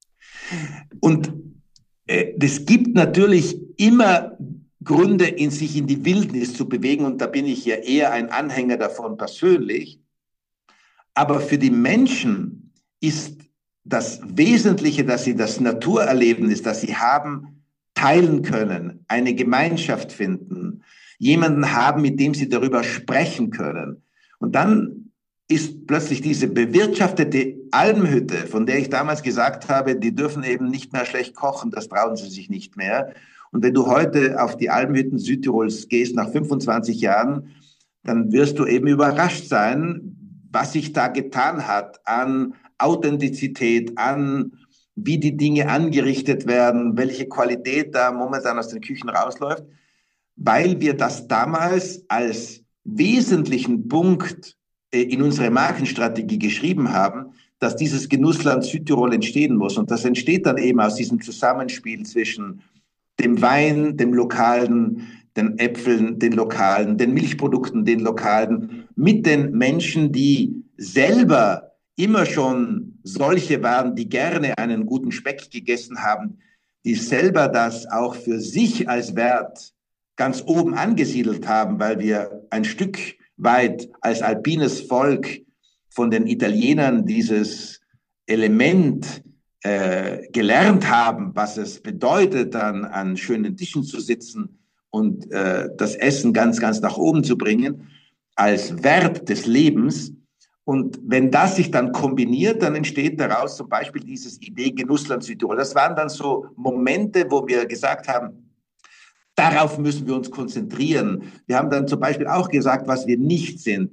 Und äh, das gibt natürlich immer Gründe, in sich in die Wildnis zu bewegen, und da bin ich ja eher ein Anhänger davon persönlich. Aber für die Menschen ist das Wesentliche, dass sie das Naturerlebnis, das sie haben, teilen können, eine Gemeinschaft finden, jemanden haben, mit dem sie darüber sprechen können. Und dann ist plötzlich diese bewirtschaftete Almhütte, von der ich damals gesagt habe, die dürfen eben nicht mehr schlecht kochen, das trauen sie sich nicht mehr. Und wenn du heute auf die Almhütten Südtirols gehst, nach fünfundzwanzig Jahren, dann wirst du eben überrascht sein, was sich da getan hat an Authentizität, an wie die Dinge angerichtet werden, welche Qualität da momentan aus den Küchen rausläuft, weil wir das damals als wesentlichen Punkt in unsere Markenstrategie geschrieben haben, dass dieses Genussland Südtirol entstehen muss. Und das entsteht dann eben aus diesem Zusammenspiel zwischen dem Wein, dem Lokalen, den Äpfeln, den Lokalen, den Milchprodukten, den Lokalen, mit den Menschen, die selber immer schon solche waren, die gerne einen guten Speck gegessen haben, die selber das auch für sich als Wert ganz oben angesiedelt haben, weil wir ein Stück weit als alpines Volk von den Italienern dieses Element äh, gelernt haben, was es bedeutet, dann an schönen Tischen zu sitzen und äh, das Essen ganz, ganz nach oben zu bringen, als Wert des Lebens. Und wenn das sich dann kombiniert, dann entsteht daraus zum Beispiel dieses Idee Genussland Südtirol. Das waren dann so Momente, wo wir gesagt haben, darauf müssen wir uns konzentrieren. Wir haben dann zum Beispiel auch gesagt, was wir nicht sind.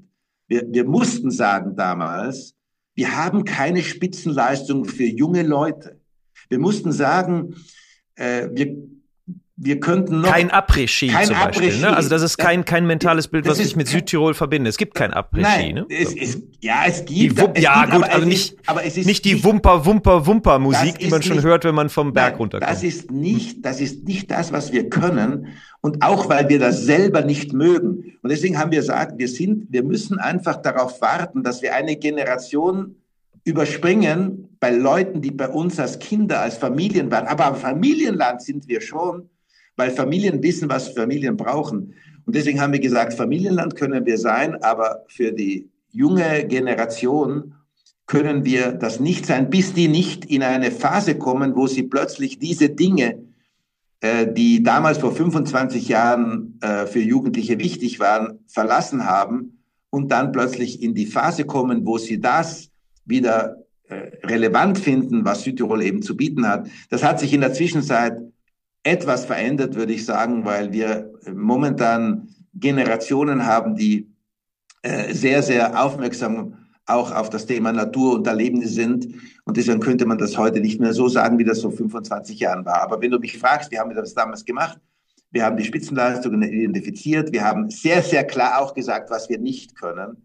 Wir, wir mussten sagen damals, wir haben keine Spitzenleistung für junge Leute. Wir mussten sagen, äh, wir, wir könnten noch... Kein Après-Ski zum Beispiel. Après-Ski. Ne? Also das ist kein, kein mentales Bild, was ist ich mit kein, Südtirol verbinde. Es gibt kein Après-Ski. Nein, ne? es, es, ja, es gibt... Die Wum- es ja gibt, gut, aber also es nicht, ist, aber es ist nicht die nicht, Wumper, Wumper, Wumper-Musik, die man schon nicht, hört, wenn man vom Berg nein, runterkommt. Das ist nicht, das ist nicht das, was wir können. Und auch, weil wir das selber nicht mögen. Und deswegen haben wir gesagt, wir sind, wir müssen einfach darauf warten, dass wir eine Generation überspringen bei Leuten, die bei uns als Kinder, als Familien waren. Aber am Familienland sind wir schon, weil Familien wissen, was Familien brauchen. Und deswegen haben wir gesagt, Familienland können wir sein, aber für die junge Generation können wir das nicht sein, bis die nicht in eine Phase kommen, wo sie plötzlich diese Dinge, äh, die damals vor fünfundzwanzig Jahren äh, für Jugendliche wichtig waren, verlassen haben und dann plötzlich in die Phase kommen, wo sie das wieder äh, relevant finden, was Südtirol eben zu bieten hat. Das hat sich in der Zwischenzeit etwas verändert, würde ich sagen, weil wir momentan Generationen haben, die äh, sehr, sehr aufmerksam auch auf das Thema Natur und Erlebnisse sind. Und deswegen könnte man das heute nicht mehr so sagen, wie das vor fünfundzwanzig Jahren war. Aber wenn du mich fragst, wir haben das damals gemacht, wir haben die Spitzenleistungen identifiziert, wir haben sehr, sehr klar auch gesagt, was wir nicht können.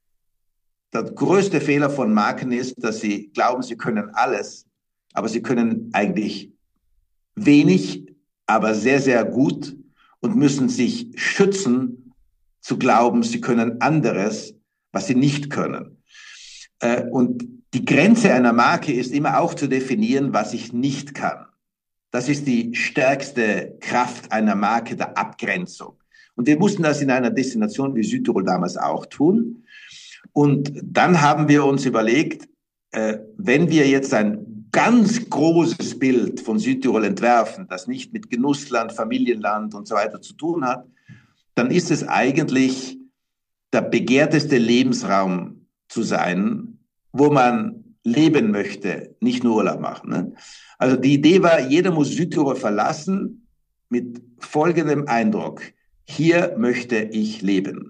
Der größte Fehler von Marken ist, dass sie glauben, sie können alles, aber sie können eigentlich wenig, aber sehr, sehr gut und müssen sich schützen, zu glauben, sie können anderes, was sie nicht können. Und die Grenze einer Marke ist immer auch zu definieren, was ich nicht kann. Das ist die stärkste Kraft einer Marke, der Abgrenzung. Und wir mussten das in einer Destination wie Südtirol damals auch tun. Und dann haben wir uns überlegt, äh, wenn wir jetzt ein ganz großes Bild von Südtirol entwerfen, das nicht mit Genussland, Familienland und so weiter zu tun hat, dann ist es eigentlich der begehrteste Lebensraum zu sein, wo man leben möchte, nicht nur Urlaub machen. Ne? Also die Idee war, jeder muss Südtirol verlassen mit folgendem Eindruck: Hier möchte ich leben.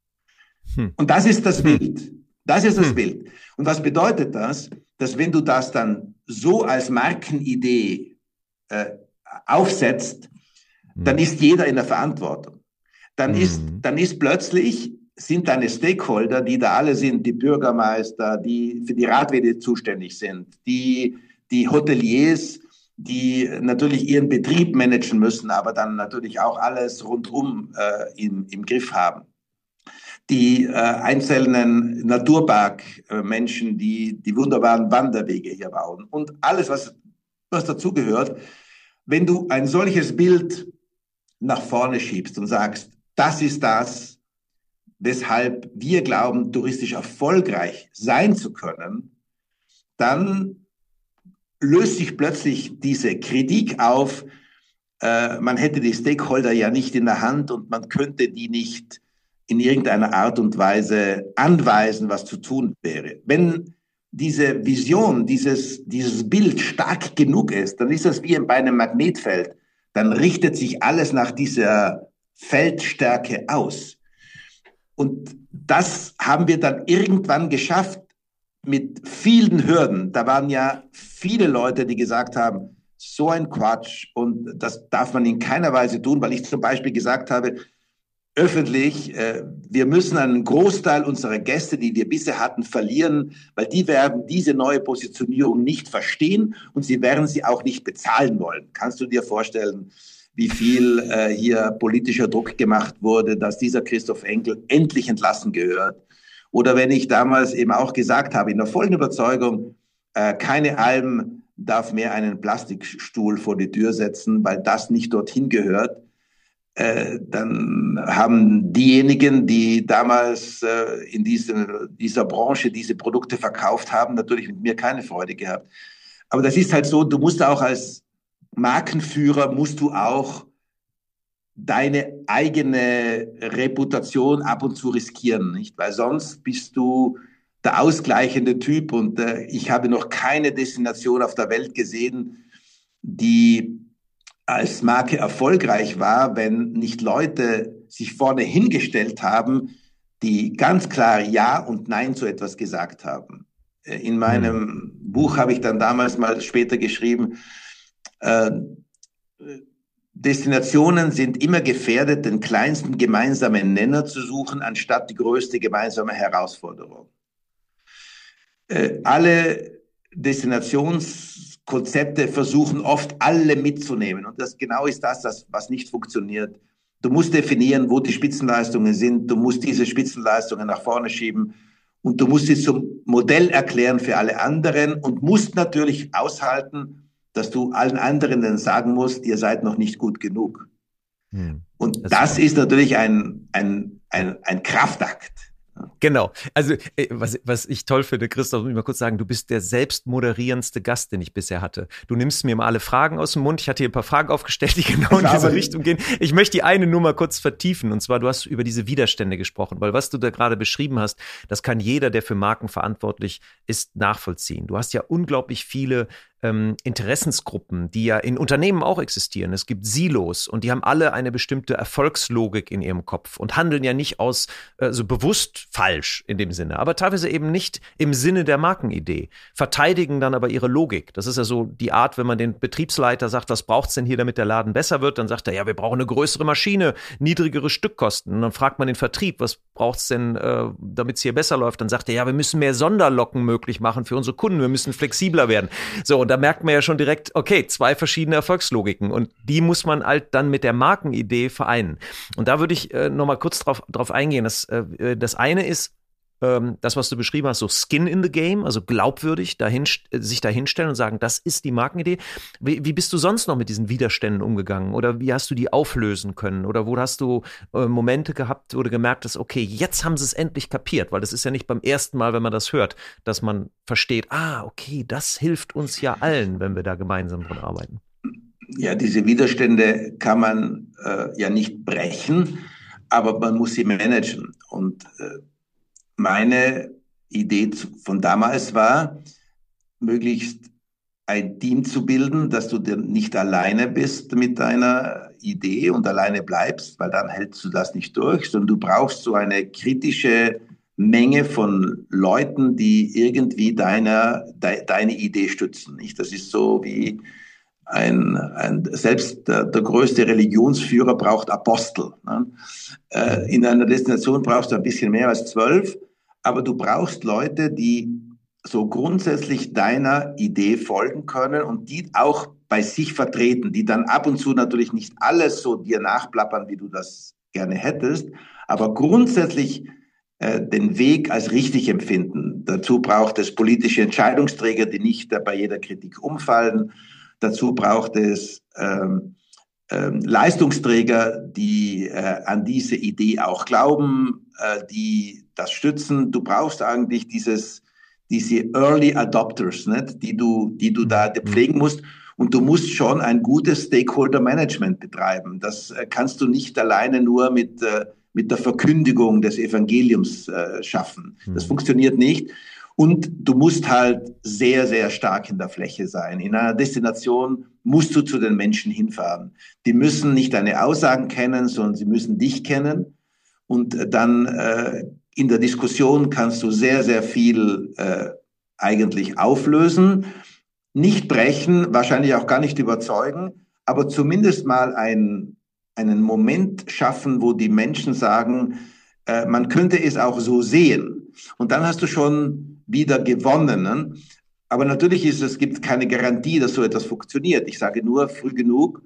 Hm. Und das ist das hm. Bild. Das ist das hm. Bild. Und was bedeutet das? Dass wenn du das dann so als Markenidee äh, aufsetzt, hm. dann ist jeder in der Verantwortung. Dann hm. ist, dann ist plötzlich, sind deine Stakeholder, die da alle sind, die Bürgermeister, die für die Radwege zuständig sind, die, die Hoteliers, die natürlich ihren Betrieb managen müssen, aber dann natürlich auch alles rundum äh, im, im Griff haben. Die äh, einzelnen Naturpark-Menschen, die die wunderbaren Wanderwege hier bauen und alles, was, was dazugehört. Wenn du ein solches Bild nach vorne schiebst und sagst, das ist das, weshalb wir glauben, touristisch erfolgreich sein zu können, dann löst sich plötzlich diese Kritik auf, äh, man hätte die Stakeholder ja nicht in der Hand und man könnte die nicht in irgendeiner Art und Weise anweisen, was zu tun wäre. Wenn diese Vision, dieses, dieses Bild stark genug ist, dann ist das wie bei einem Magnetfeld. Dann richtet sich alles nach dieser Feldstärke aus. Und das haben wir dann irgendwann geschafft mit vielen Hürden. Da waren ja viele Leute, die gesagt haben, so ein Quatsch und das darf man in keiner Weise tun, weil ich zum Beispiel gesagt habe, öffentlich, äh, wir müssen einen Großteil unserer Gäste, die wir bisher hatten, verlieren, weil die werden diese neue Positionierung nicht verstehen und sie werden sie auch nicht bezahlen wollen. Kannst du dir vorstellen, wie viel äh, hier politischer Druck gemacht wurde, dass dieser Christoph Enkel endlich entlassen gehört? Oder wenn ich damals eben auch gesagt habe, in der vollen Überzeugung, äh, keine Alm darf mehr einen Plastikstuhl vor die Tür setzen, weil das nicht dorthin gehört, Äh, dann haben diejenigen, die damals äh, in diese, dieser Branche diese Produkte verkauft haben, natürlich mit mir keine Freude gehabt. Aber das ist halt so, du musst auch als Markenführer, musst du auch deine eigene Reputation ab und zu riskieren, nicht? Weil sonst bist du der ausgleichende Typ und äh, ich habe noch keine Destination auf der Welt gesehen, die als Marke erfolgreich war, wenn nicht Leute sich vorne hingestellt haben, die ganz klar Ja und Nein zu etwas gesagt haben. In meinem hm. Buch habe ich dann damals mal später geschrieben, äh, Destinationen sind immer gefährdet, den kleinsten gemeinsamen Nenner zu suchen, anstatt die größte gemeinsame Herausforderung. Äh, alle Destinationskonzepte versuchen oft alle mitzunehmen. Und das genau ist das, das, was nicht funktioniert. Du musst definieren, wo die Spitzenleistungen sind. Du musst diese Spitzenleistungen nach vorne schieben. Und du musst sie zum Modell erklären für alle anderen und musst natürlich aushalten, dass du allen anderen dann sagen musst, ihr seid noch nicht gut genug. Hm. Und das, das ist natürlich ein, ein, ein, ein Kraftakt. Genau. Also was, was ich toll finde, Christoph, muss ich mal kurz sagen, du bist der selbstmoderierendste Gast, den ich bisher hatte. Du nimmst mir mal alle Fragen aus dem Mund. Ich hatte hier ein paar Fragen aufgestellt, die genau in diese Richtung gehen. Ich möchte die eine nur mal kurz vertiefen. Und zwar, du hast über diese Widerstände gesprochen, weil was du da gerade beschrieben hast, das kann jeder, der für Marken verantwortlich ist, nachvollziehen. Du hast ja unglaublich viele ähm, Interessensgruppen, die ja in Unternehmen auch existieren. Es gibt Silos und die haben alle eine bestimmte Erfolgslogik in ihrem Kopf und handeln ja nicht aus äh, so bewusst falsch in dem Sinne, aber teilweise eben nicht im Sinne der Markenidee, verteidigen dann aber ihre Logik. Das ist ja so die Art, wenn man den Betriebsleiter sagt, was braucht's denn hier, damit der Laden besser wird, dann sagt er, ja, wir brauchen eine größere Maschine, niedrigere Stückkosten. Und dann fragt man den Vertrieb, was braucht's denn, äh, damit es hier besser läuft? Dann sagt er, ja, wir müssen mehr Sonderlocken möglich machen für unsere Kunden, wir müssen flexibler werden. So, und da merkt man ja schon direkt, okay, zwei verschiedene Erfolgslogiken und die muss man halt dann mit der Markenidee vereinen. Und da würde ich äh, nochmal kurz drauf, drauf eingehen. Das, äh, das eine ist, ähm, das, was du beschrieben hast, so Skin in the Game, also glaubwürdig dahin, sich dahinstellen und sagen, das ist die Markenidee. Wie, wie bist du sonst noch mit diesen Widerständen umgegangen oder wie hast du die auflösen können oder wo hast du äh, Momente gehabt, wo du gemerkt hast, okay, jetzt haben sie es endlich kapiert, weil das ist ja nicht beim ersten Mal, wenn man das hört, dass man versteht, ah, okay, das hilft uns ja allen, wenn wir da gemeinsam dran arbeiten. Ja, diese Widerstände kann man äh, ja nicht brechen, aber man muss sie managen. Und äh, meine Idee von damals war, möglichst ein Team zu bilden, dass du nicht alleine bist mit deiner Idee und alleine bleibst, weil dann hältst du das nicht durch, sondern du brauchst so eine kritische Menge von Leuten, die irgendwie deine, de, deine Idee stützen. Nicht? Das ist so wie ein, ein selbst der, der größte Religionsführer braucht Apostel. Ne? Äh, in einer Destination brauchst du ein bisschen mehr als zwölf, aber du brauchst Leute, die so grundsätzlich deiner Idee folgen können und die auch bei sich vertreten, die dann ab und zu natürlich nicht alles so dir nachplappern, wie du das gerne hättest, aber grundsätzlich äh, den Weg als richtig empfinden. Dazu braucht es politische Entscheidungsträger, die nicht äh, bei jeder Kritik umfallen. Dazu braucht es ähm, ähm, Leistungsträger, die äh, an diese Idee auch glauben, äh, die das stützen. Du brauchst eigentlich dieses, diese Early Adopters, nicht? Die du, die du da pflegen musst. Und du musst schon ein gutes Stakeholder-Management betreiben. Das äh, kannst du nicht alleine nur mit, äh, mit der Verkündigung des Evangeliums äh, schaffen. Das mhm. funktioniert nicht. Und du musst halt sehr, sehr stark in der Fläche sein. In einer Destination musst du zu den Menschen hinfahren. Die müssen nicht deine Aussagen kennen, sondern sie müssen dich kennen. Und dann äh, in der Diskussion kannst du sehr, sehr viel äh, eigentlich auflösen. Nicht brechen, wahrscheinlich auch gar nicht überzeugen, aber zumindest mal ein, einen Moment schaffen, wo die Menschen sagen, äh, man könnte es auch so sehen. Und dann hast du schon wieder gewonnen. Aber natürlich ist es gibt keine Garantie, dass so etwas funktioniert. Ich sage nur, früh genug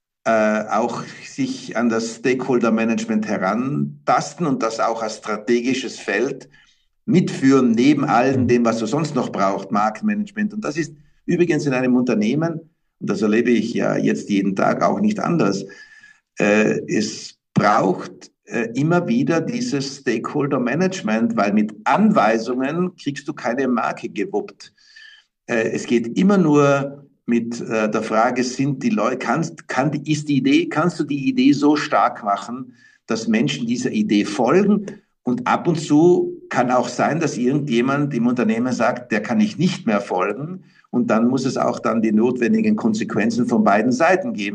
äh, auch sich an das Stakeholder-Management herantasten und das auch als strategisches Feld mitführen, neben allem dem, was du sonst noch brauchst, Marktmanagement. Und das ist übrigens in einem Unternehmen, und das erlebe ich ja jetzt jeden Tag auch nicht anders, äh, es braucht äh, immer wieder dieses Stakeholder-Management, weil mit Anweisungen kriegst du keine Marke gewuppt. Äh, es geht immer nur mit äh, der Frage, sind die Leute, kannst, kann, ist die Idee, kannst du die Idee so stark machen, dass Menschen dieser Idee folgen? Und ab und zu kann auch sein, dass irgendjemand im Unternehmen sagt, der kann ich nicht mehr folgen. Und dann muss es auch dann die notwendigen Konsequenzen von beiden Seiten geben.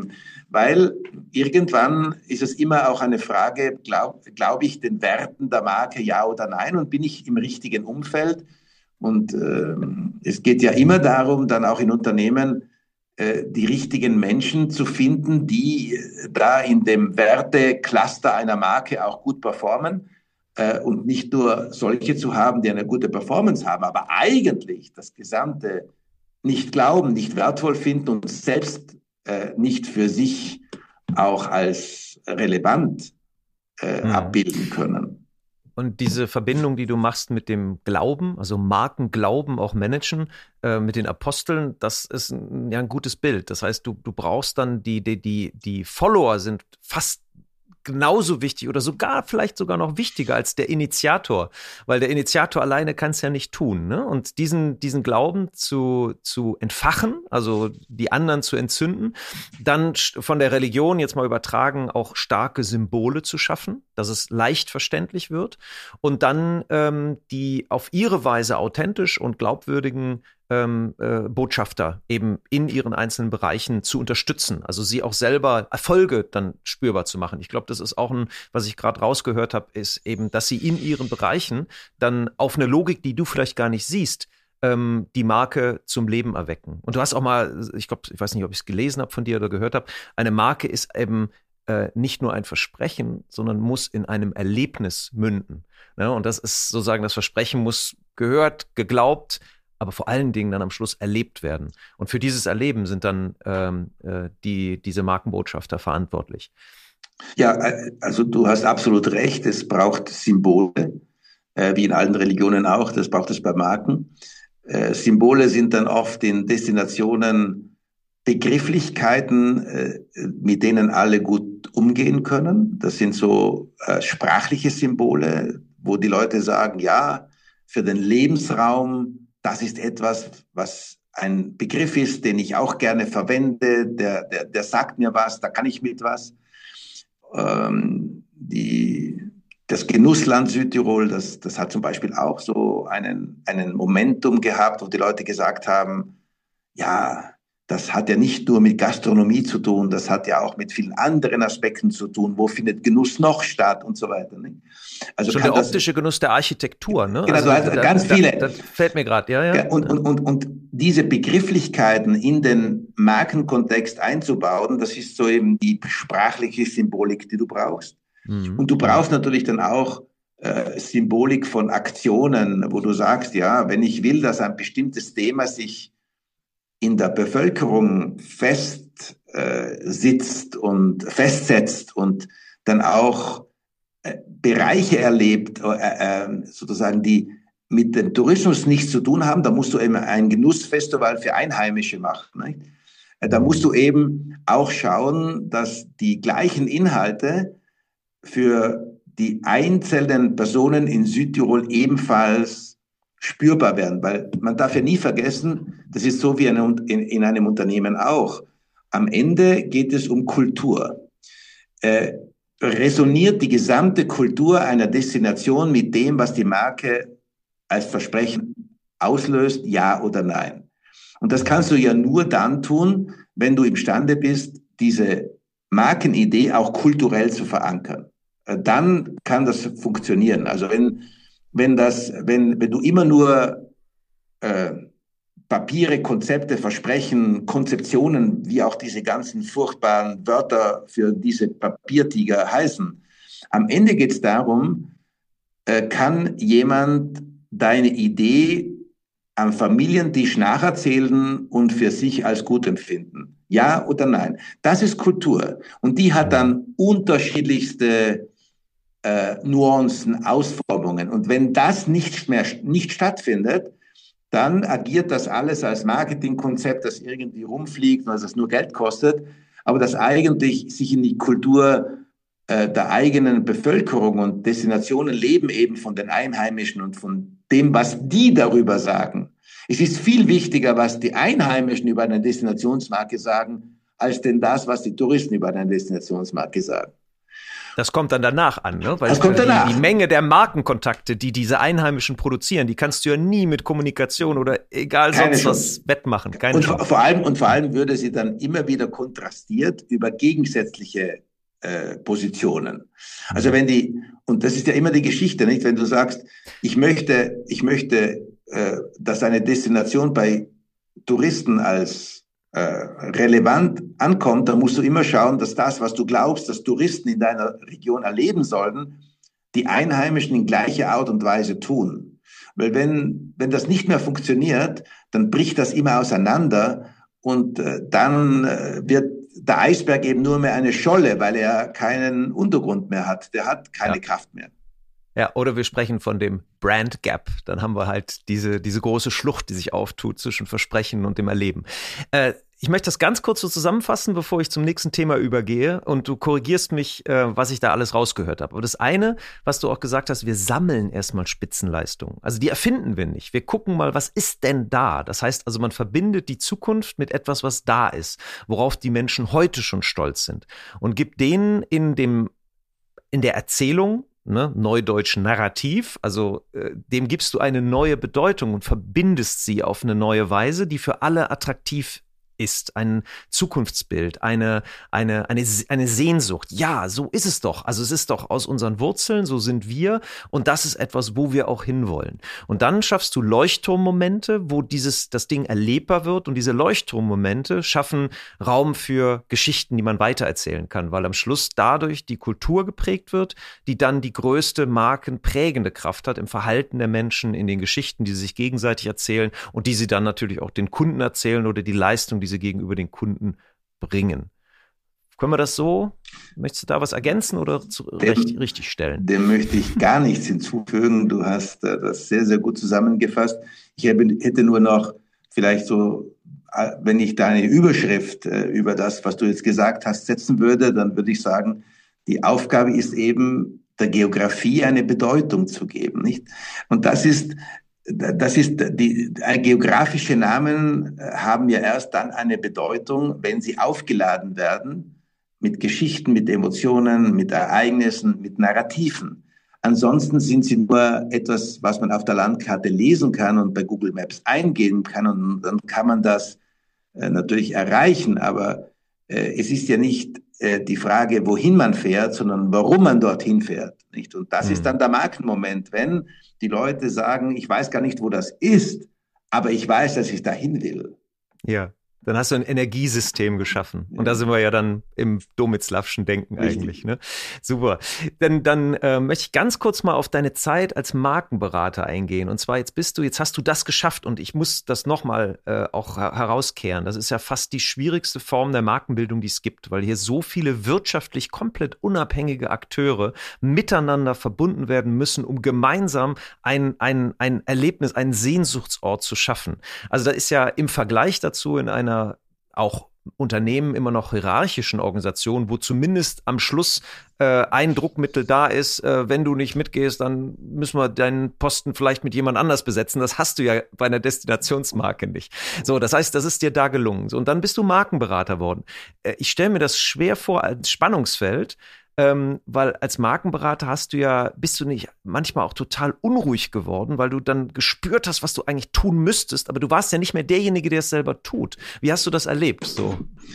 weil irgendwann ist es immer auch eine Frage, glaube glaub ich den Werten der Marke ja oder nein und bin ich im richtigen Umfeld? Und äh, es geht ja immer darum, dann auch in Unternehmen äh, die richtigen Menschen zu finden, die äh, da in dem Wertecluster einer Marke auch gut performen äh, und nicht nur solche zu haben, die eine gute Performance haben, aber eigentlich das Gesamte nicht glauben, nicht wertvoll finden und selbst äh, nicht für sich auch als relevant äh, hm. abbilden können. Und diese Verbindung, die du machst mit dem Glauben, also Markenglauben auch managen, äh, mit den Aposteln, das ist ein, ja ein gutes Bild. Das heißt, du, du brauchst dann die, die, die, die Follower sind fast genauso wichtig oder sogar vielleicht sogar noch wichtiger als der Initiator, weil der Initiator alleine kann es ja nicht tun, ne? Und diesen diesen Glauben zu zu entfachen, also die anderen zu entzünden, dann von der Religion jetzt mal übertragen auch starke Symbole zu schaffen, dass es leicht verständlich wird und dann ähm, die auf ihre Weise authentisch und glaubwürdigen Ähm, äh, Botschafter eben in ihren einzelnen Bereichen zu unterstützen, also sie auch selber Erfolge dann spürbar zu machen. Ich glaube, das ist auch ein, was ich gerade rausgehört habe, ist eben, dass sie in ihren Bereichen dann auf eine Logik, die du vielleicht gar nicht siehst, ähm, die Marke zum Leben erwecken. Und du hast auch mal, ich glaube, ich weiß nicht, ob ich es gelesen habe von dir oder gehört habe, eine Marke ist eben äh, nicht nur ein Versprechen, sondern muss in einem Erlebnis münden. Ne? Und das ist sozusagen, das Versprechen muss gehört, geglaubt, aber vor allen Dingen dann am Schluss erlebt werden. Und für dieses Erleben sind dann ähm, äh, die, diese Markenbotschafter verantwortlich. Ja, also du hast absolut recht, es braucht Symbole, äh, wie in allen Religionen auch, das braucht es bei Marken. Äh, Symbole sind dann oft in Destinationen Begrifflichkeiten, äh, mit denen alle gut umgehen können. Das sind so äh, sprachliche Symbole, wo die Leute sagen, ja, für den Lebensraum, das ist etwas, was ein Begriff ist, den ich auch gerne verwende, der, der, der sagt mir was, da kann ich mit was. Ähm, die, das Genussland Südtirol, das, das hat zum Beispiel auch so einen, einen Momentum gehabt, wo die Leute gesagt haben, ja, das hat ja nicht nur mit Gastronomie zu tun, das hat ja auch mit vielen anderen Aspekten zu tun. Wo findet Genuss noch statt und so weiter. Ne? Also schon der optische das, Genuss der Architektur, ne? Genau, also, also ganz da, viele. Das fällt mir gerade, ja, ja. Und, und, und, und diese Begrifflichkeiten in den Markenkontext einzubauen, das ist so eben die sprachliche Symbolik, die du brauchst. Mhm. Und du brauchst natürlich dann auch äh, Symbolik von Aktionen, wo du sagst, ja, wenn ich will, dass ein bestimmtes Thema sich in der Bevölkerung fest äh, sitzt und festsetzt und dann auch äh, Bereiche erlebt, äh, äh, sozusagen, die mit dem Tourismus nichts zu tun haben, da musst du eben ein Genussfestival für Einheimische machen. Nicht? Äh, da musst du eben auch schauen, dass die gleichen Inhalte für die einzelnen Personen in Südtirol ebenfalls spürbar werden, weil man darf ja nie vergessen, das ist so wie in, in, in einem Unternehmen auch. Am Ende geht es um Kultur. Äh, resoniert die gesamte Kultur einer Destination mit dem, was die Marke als Versprechen auslöst, ja oder nein? Und das kannst du ja nur dann tun, wenn du imstande bist, diese Markenidee auch kulturell zu verankern. Äh, dann kann das funktionieren. Also wenn Wenn das, wenn, wenn du immer nur äh, Papiere, Konzepte, Versprechen, Konzeptionen, wie auch diese ganzen furchtbaren Wörter für diese Papiertiger heißen, am Ende geht es darum, äh, kann jemand deine Idee am Familientisch nacherzählen und für sich als gut empfinden? Ja oder nein? Das ist Kultur. Und die hat dann unterschiedlichste Äh, Nuancen, Ausformungen. Und wenn das nicht mehr nicht stattfindet, dann agiert das alles als Marketingkonzept, das irgendwie rumfliegt, weil es nur Geld kostet, aber das eigentlich sich in die Kultur äh, der eigenen Bevölkerung und Destinationen leben eben von den Einheimischen und von dem, was die darüber sagen. Es ist viel wichtiger, was die Einheimischen über eine Destinationsmarke sagen, als denn das, was die Touristen über eine Destinationsmarke sagen. Das kommt dann danach an, ne? Weil das kommt die, danach. die Menge der Markenkontakte, die diese Einheimischen produzieren, die kannst du ja nie mit Kommunikation oder egal Keine sonst Chance. was wettmachen. Keine und Chance. vor allem und vor allem würde sie dann immer wieder kontrastiert über gegensätzliche äh, Positionen. Also wenn die, und das ist ja immer die Geschichte, nicht? Wenn du sagst, ich möchte, ich möchte, äh, dass eine Destination bei Touristen als äh, relevant ankommt, dann musst du immer schauen, dass das, was du glaubst, dass Touristen in deiner Region erleben sollten, die Einheimischen in gleicher Art und Weise tun. Weil wenn, wenn das nicht mehr funktioniert, dann bricht das immer auseinander und äh, dann äh, wird der Eisberg eben nur mehr eine Scholle, weil er keinen Untergrund mehr hat. Der hat keine Ja. Kraft mehr. Ja, oder wir sprechen von dem Brand Gap. Dann haben wir halt diese, diese große Schlucht, die sich auftut zwischen Versprechen und dem Erleben. Äh, ich möchte das ganz kurz so zusammenfassen, bevor ich zum nächsten Thema übergehe. Und du korrigierst mich, äh, was ich da alles rausgehört habe. Aber das eine, was du auch gesagt hast, wir sammeln erstmal Spitzenleistungen. Also die erfinden wir nicht. Wir gucken mal, was ist denn da? Das heißt also, man verbindet die Zukunft mit etwas, was da ist, worauf die Menschen heute schon stolz sind. Und gibt denen in dem, in der Erzählung, ne, neudeutsch Narrativ, also äh, dem gibst du eine neue Bedeutung und verbindest sie auf eine neue Weise, die für alle attraktiv ist, ein Zukunftsbild, eine, eine, eine, eine Sehnsucht. Ja, so ist es doch. Also es ist doch aus unseren Wurzeln, so sind wir und das ist etwas, wo wir auch hinwollen. Und dann schaffst du Leuchtturmmomente, wo dieses, das Ding erlebbar wird und diese Leuchtturmmomente schaffen Raum für Geschichten, die man weitererzählen kann, weil am Schluss dadurch die Kultur geprägt wird, die dann die größte markenprägende Kraft hat im Verhalten der Menschen, in den Geschichten, die sie sich gegenseitig erzählen und die sie dann natürlich auch den Kunden erzählen oder die Leistung, die sie gegenüber den Kunden bringen. Können wir das so? Möchtest du da was ergänzen oder zu, dem, recht, richtig stellen? Dem möchte ich gar nichts hinzufügen. Du hast äh, das sehr, sehr gut zusammengefasst. Ich hätte nur noch vielleicht so, äh, wenn ich da eine Überschrift äh, über das, was du jetzt gesagt hast, setzen würde, dann würde ich sagen, die Aufgabe ist eben, der Geografie eine Bedeutung zu geben, nicht? Und das ist Das ist die geografische Namen haben ja erst dann eine Bedeutung, wenn sie aufgeladen werden mit Geschichten, mit Emotionen, mit Ereignissen, mit Narrativen. Ansonsten sind sie nur etwas, was man auf der Landkarte lesen kann und bei Google Maps eingeben kann und dann kann man das äh, natürlich erreichen, aber äh, es ist ja nicht äh, die Frage, wohin man fährt, sondern warum man dorthin fährt, nicht? Und das mhm. ist dann der Markenmoment, wenn die Leute sagen, ich weiß gar nicht, wo das ist, aber ich weiß, dass ich dahin will. Ja, dann hast du ein Energiesystem geschaffen. Und da sind wir ja dann im Domitzlaffschen Denken Richtig. Eigentlich. Ne? Super. Dann, dann äh, möchte ich ganz kurz mal auf deine Zeit als Markenberater eingehen. Und zwar jetzt bist du, jetzt hast du das geschafft und ich muss das nochmal äh, auch herauskehren. Das ist ja fast die schwierigste Form der Markenbildung, die es gibt, weil hier so viele wirtschaftlich komplett unabhängige Akteure miteinander verbunden werden müssen, um gemeinsam ein, ein, ein Erlebnis, einen Sehnsuchtsort zu schaffen. Also da ist ja im Vergleich dazu in einer auch Unternehmen immer noch hierarchischen Organisationen, wo zumindest am Schluss äh, ein Druckmittel da ist, äh, wenn du nicht mitgehst, dann müssen wir deinen Posten vielleicht mit jemand anders besetzen. Das hast du ja bei einer Destinationsmarke nicht. So, das heißt, das ist dir da gelungen. So, und dann bist du Markenberater worden. Äh, ich stelle mir das schwer vor als Spannungsfeld, Ähm, weil als Markenberater hast du ja, bist du nicht manchmal auch total unruhig geworden, weil du dann gespürt hast, was du eigentlich tun müsstest, aber du warst ja nicht mehr derjenige, der es selber tut. Wie hast du das erlebt? So?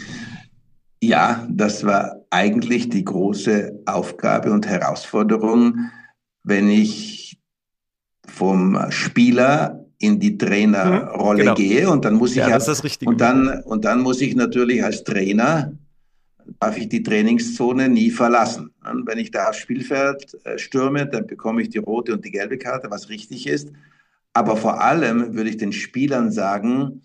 Ja, das war eigentlich die große Aufgabe und Herausforderung, wenn ich vom Spieler in die Trainerrolle mhm, genau. gehe und dann muss ich ja, ja, das ist das Richtige. und dann und dann muss ich natürlich als Trainer darf ich die Trainingszone nie verlassen. Und wenn ich da aufs Spielfeld äh, stürme, dann bekomme ich die rote und die gelbe Karte, was richtig ist. Aber vor allem würde ich den Spielern sagen,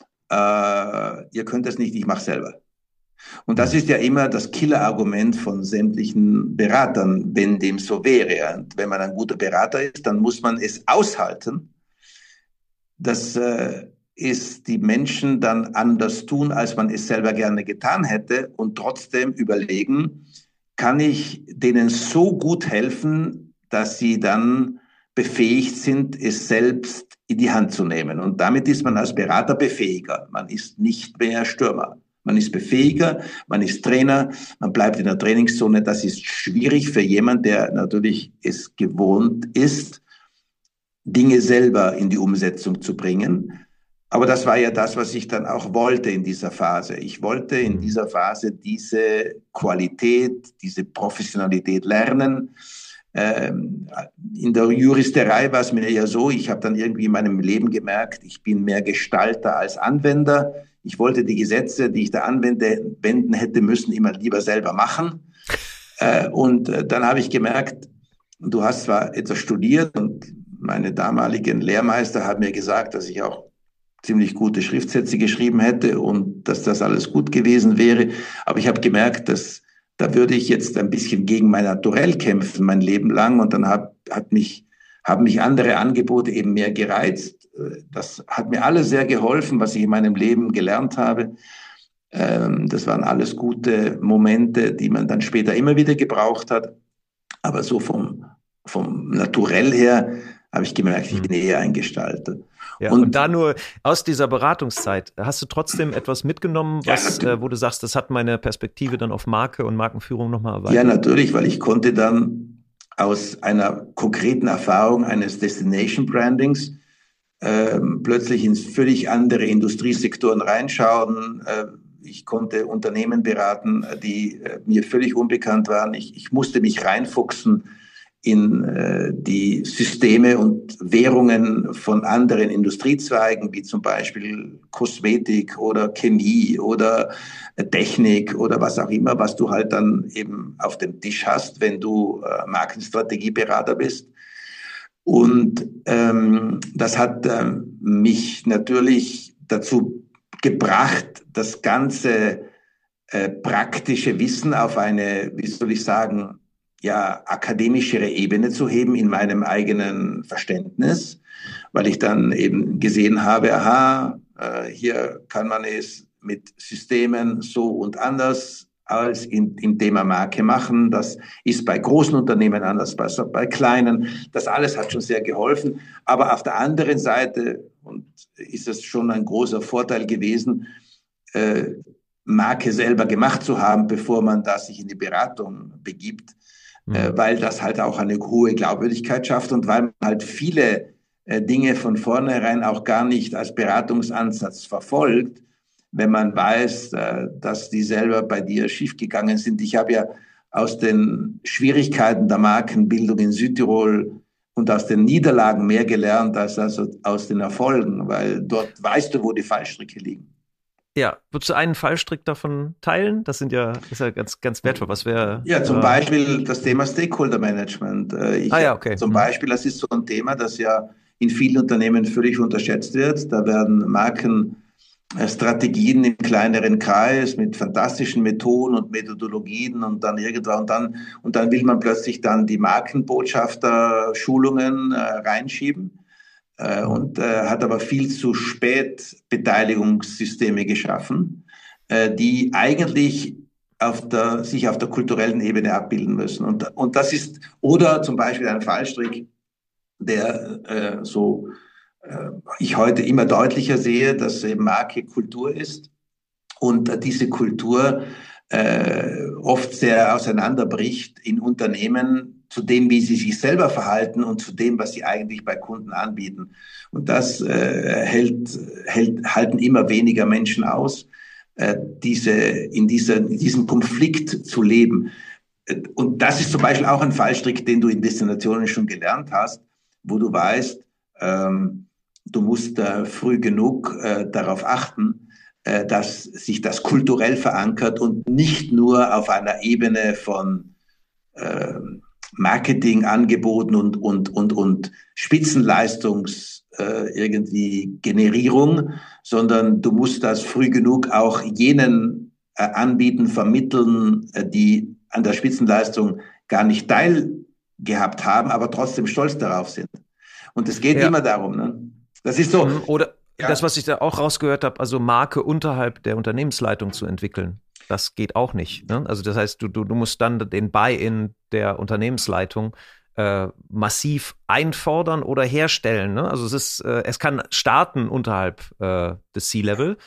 äh, ihr könnt das nicht, ich mache selber. Und das ist ja immer das Killerargument von sämtlichen Beratern, wenn dem so wäre. Und wenn man ein guter Berater ist, dann muss man es aushalten, dass äh, ist die Menschen dann anders tun, als man es selber gerne getan hätte und trotzdem überlegen, kann ich denen so gut helfen, dass sie dann befähigt sind, es selbst in die Hand zu nehmen. Und damit ist man als Berater befähiger. Man ist nicht mehr Stürmer. man ist Befähiger, man ist Trainer, man bleibt in der Trainingszone. Das ist schwierig für jemanden, der natürlich es gewohnt ist, Dinge selber in die Umsetzung zu bringen. Aber das war ja das, was ich dann auch wollte in dieser Phase. Ich wollte in dieser Phase diese Qualität, diese Professionalität lernen. Ähm, in der Juristerei war es mir ja so, ich habe dann irgendwie in meinem Leben gemerkt, ich bin mehr Gestalter als Anwender. Ich wollte die Gesetze, die ich da anwende, wenden hätte müssen, immer lieber selber machen. Äh, und äh, dann habe ich gemerkt, du hast zwar etwas studiert und meine damaligen Lehrmeister haben mir gesagt, dass ich auch ziemlich gute Schriftsätze geschrieben hätte und dass das alles gut gewesen wäre. Aber ich habe gemerkt, dass da würde ich jetzt ein bisschen gegen mein Naturell kämpfen, mein Leben lang. Und dann hat, hat mich, haben mich andere Angebote eben mehr gereizt. Das hat mir alles sehr geholfen, was ich in meinem Leben gelernt habe. Das waren alles gute Momente, die man dann später immer wieder gebraucht hat. Aber so vom, vom Naturell her habe ich gemerkt, ich bin eher ein Gestalter. Ja, und, und da nur aus dieser Beratungszeit, hast du trotzdem etwas mitgenommen, was, ja, äh, wo du sagst, das hat meine Perspektive dann auf Marke und Markenführung nochmal erweitert? Ja, natürlich, weil ich konnte dann aus einer konkreten Erfahrung eines Destination Brandings äh, plötzlich in völlig andere Industriesektoren reinschauen. Äh, ich konnte Unternehmen beraten, die äh, mir völlig unbekannt waren. Ich, ich musste mich reinfuchsen in äh, die Systeme und Währungen von anderen Industriezweigen, wie zum Beispiel Kosmetik oder Chemie oder äh, Technik oder was auch immer, was du halt dann eben auf dem Tisch hast, wenn du äh, Markenstrategieberater bist. Und ähm, das hat äh, mich natürlich dazu gebracht, das ganze äh, praktische Wissen auf eine, wie soll ich sagen, ja, akademischere Ebene zu heben in meinem eigenen Verständnis, weil ich dann eben gesehen habe, aha, äh, hier kann man es mit Systemen so und anders als in, im Thema Marke machen. Das ist bei großen Unternehmen anders als bei kleinen. Das alles hat schon sehr geholfen. Aber auf der anderen Seite, und ist es schon ein großer Vorteil gewesen, äh, Marke selber gemacht zu haben, bevor man da sich in die Beratung begibt, äh, weil das halt auch eine hohe Glaubwürdigkeit schafft und weil man halt viele äh, Dinge von vornherein auch gar nicht als Beratungsansatz verfolgt, wenn man weiß, äh, dass die selber bei dir schiefgegangen sind. Ich habe ja aus den Schwierigkeiten der Markenbildung in Südtirol und aus den Niederlagen mehr gelernt als also aus den Erfolgen, weil dort weißt du, wo die Fallstricke liegen. Ja, würdest du einen Fallstrick davon teilen? Das sind ja, ist ja ganz, ganz wertvoll. Was wäre? Ja, zum äh, Beispiel das Thema Stakeholder Management. Ich, ah ja, okay. Zum Beispiel, das ist so ein Thema, das ja in vielen Unternehmen völlig unterschätzt wird. Da werden Markenstrategien im kleineren Kreis mit fantastischen Methoden und Methodologien und dann irgendwann und dann und dann will man plötzlich dann die Markenbotschafter-Schulungen äh, reinschieben. Äh, und äh, hat aber viel zu spät Beteiligungssysteme geschaffen, äh, die eigentlich auf der, sich auf der kulturellen Ebene abbilden müssen. Und, und das ist, oder zum Beispiel ein Fallstrick, der äh, so äh, ich heute immer deutlicher sehe, dass eben Marke Kultur ist und äh, diese Kultur äh, oft sehr auseinanderbricht in Unternehmen, zu dem, wie sie sich selber verhalten und zu dem, was sie eigentlich bei Kunden anbieten. Und das äh, hält, hält, halten immer weniger Menschen aus, äh, diese, in, dieser, in diesem Konflikt zu leben. Und das ist zum Beispiel auch ein Fallstrick, den du in Destinationen schon gelernt hast, wo du weißt, ähm, du musst äh, früh genug äh, darauf achten, äh, dass sich das kulturell verankert und nicht nur auf einer Ebene von äh, Marketingangeboten und, und, und, und Spitzenleistungs äh, irgendwie Generierung, sondern du musst das früh genug auch jenen äh, anbieten, vermitteln, äh, die an der Spitzenleistung gar nicht teilgehabt haben, aber trotzdem stolz darauf sind. Und es geht ja immer darum, ne? Das ist so. Oder ja. Das, was ich da auch rausgehört habe, also Marke unterhalb der Unternehmensleitung zu entwickeln. Das geht auch nicht. Ne? Also das heißt, du, du, du musst dann den Buy-in der Unternehmensleitung äh, massiv einfordern oder herstellen. Ne? Also es ist, äh, es kann starten unterhalb äh, des C-Level,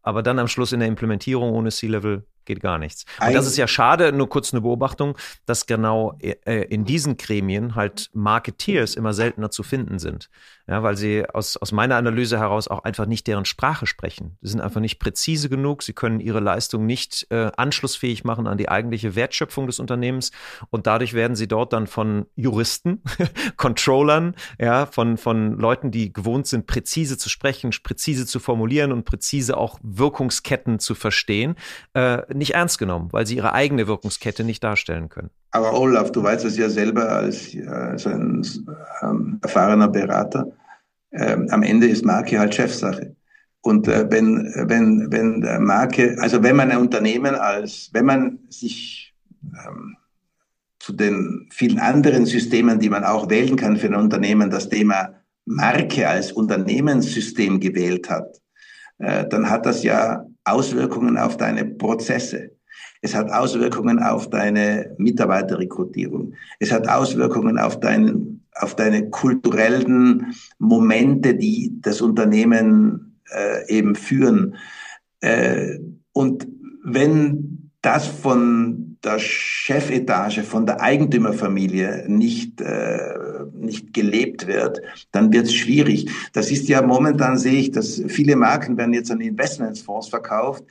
aber dann am Schluss in der Implementierung ohne C-Level geht gar nichts. Und Ein- das ist ja schade, nur kurz eine Beobachtung, dass genau äh, in diesen Gremien halt Marketeers immer seltener zu finden sind. Ja, weil sie aus, aus meiner Analyse heraus auch einfach nicht deren Sprache sprechen. Sie sind einfach nicht präzise genug, sie können ihre Leistung nicht äh, anschlussfähig machen an die eigentliche Wertschöpfung des Unternehmens und dadurch werden sie dort dann von Juristen, Controllern, ja, von, von Leuten, die gewohnt sind, präzise zu sprechen, präzise zu formulieren und präzise auch Wirkungsketten zu verstehen, äh, nicht ernst genommen, weil sie ihre eigene Wirkungskette nicht darstellen können. Aber Olaf, du weißt es ja selber als, als ein ähm, erfahrener Berater, ähm, am Ende ist Marke halt Chefsache. Und äh, wenn, wenn, wenn Marke, also wenn man ein Unternehmen als, wenn man sich ähm, zu den vielen anderen Systemen, die man auch wählen kann für ein Unternehmen, das Thema Marke als Unternehmenssystem gewählt hat, äh, dann hat das ja Auswirkungen auf deine Prozesse. Es hat Auswirkungen auf deine Mitarbeiterrekrutierung. Es hat Auswirkungen auf, deinen, auf deine kulturellen Momente, die das Unternehmen äh, eben führen. Äh, und wenn das von der Chefetage, von der Eigentümerfamilie nicht, äh, nicht gelebt wird, dann wird es schwierig. Das ist ja momentan, sehe ich, dass viele Marken werden jetzt an Investmentsfonds verkauft.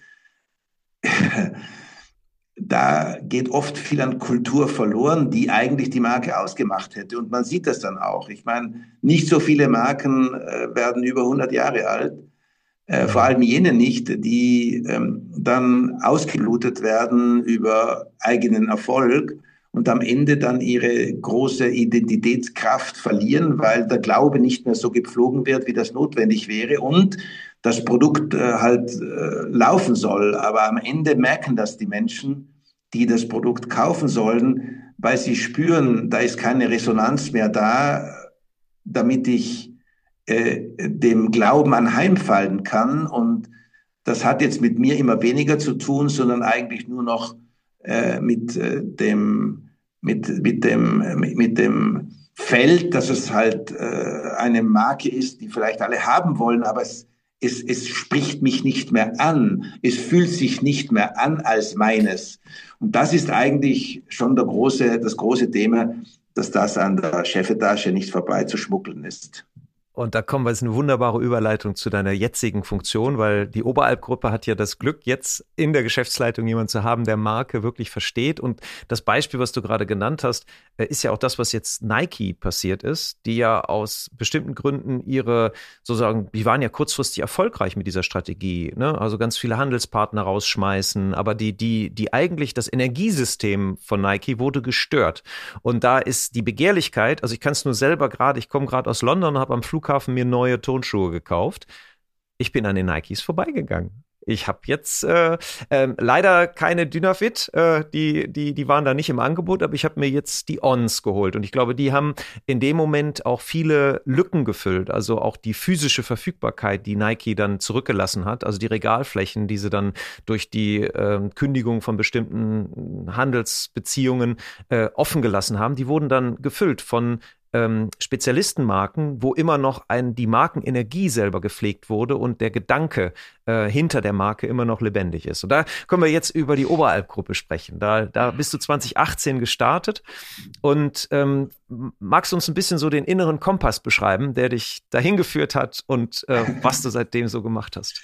Da geht oft viel an Kultur verloren, die eigentlich die Marke ausgemacht hätte. Und man sieht das dann auch. Ich meine, nicht so viele Marken äh, werden über hundert Jahre alt. Äh, vor allem jene nicht, die ähm, dann ausgeblutet werden über eigenen Erfolg und am Ende dann ihre große Identitätskraft verlieren, weil der Glaube nicht mehr so gepflogen wird, wie das notwendig wäre und das Produkt äh, halt äh, laufen soll. Aber am Ende merken das die Menschen, die das Produkt kaufen sollen, weil sie spüren, da ist keine Resonanz mehr da, damit ich äh, dem Glauben anheimfallen kann. Und das hat jetzt mit mir immer weniger zu tun, sondern eigentlich nur noch äh, mit äh, dem mit mit dem mit, mit dem Feld, dass es halt äh, eine Marke ist, die vielleicht alle haben wollen, aber es Es, es spricht mich nicht mehr an. Es fühlt sich nicht mehr an als meines. Und das ist eigentlich schon der große, das große Thema, dass das an der Chefetage nicht vorbeizuschmuggeln ist. Und da kommen wir jetzt eine wunderbare Überleitung zu deiner jetzigen Funktion, weil die Oberalp-Gruppe hat ja das Glück, jetzt in der Geschäftsleitung jemanden zu haben, der Marke wirklich versteht. Und das Beispiel, was du gerade genannt hast, ist ja auch das, was jetzt Nike passiert ist, die ja aus bestimmten Gründen ihre, sozusagen, die waren ja kurzfristig erfolgreich mit dieser Strategie, ne? Also ganz viele Handelspartner rausschmeißen, aber die, die, die eigentlich das Energiesystem von Nike wurde gestört. Und da ist die Begehrlichkeit, also ich kann es nur selber gerade, ich komme gerade aus London und habe am Flughafen mir neue Turnschuhe gekauft. Ich bin an den Nikes vorbeigegangen. Ich habe jetzt äh, äh, leider keine Dynafit, äh, die, die, die waren da nicht im Angebot, aber ich habe mir jetzt die Ons geholt und ich glaube, die haben in dem Moment auch viele Lücken gefüllt, also auch die physische Verfügbarkeit, die Nike dann zurückgelassen hat, also die Regalflächen, die sie dann durch die äh, Kündigung von bestimmten Handelsbeziehungen äh, offen gelassen haben, die wurden dann gefüllt von Ähm, Spezialistenmarken, wo immer noch ein, die Markenenergie selber gepflegt wurde und der Gedanke äh, hinter der Marke immer noch lebendig ist. Und da können wir jetzt über die Oberalp-Gruppe sprechen. Da, da bist du zwanzig achtzehn gestartet und ähm, magst du uns ein bisschen so den inneren Kompass beschreiben, der dich dahin geführt hat und äh, was du seitdem so gemacht hast?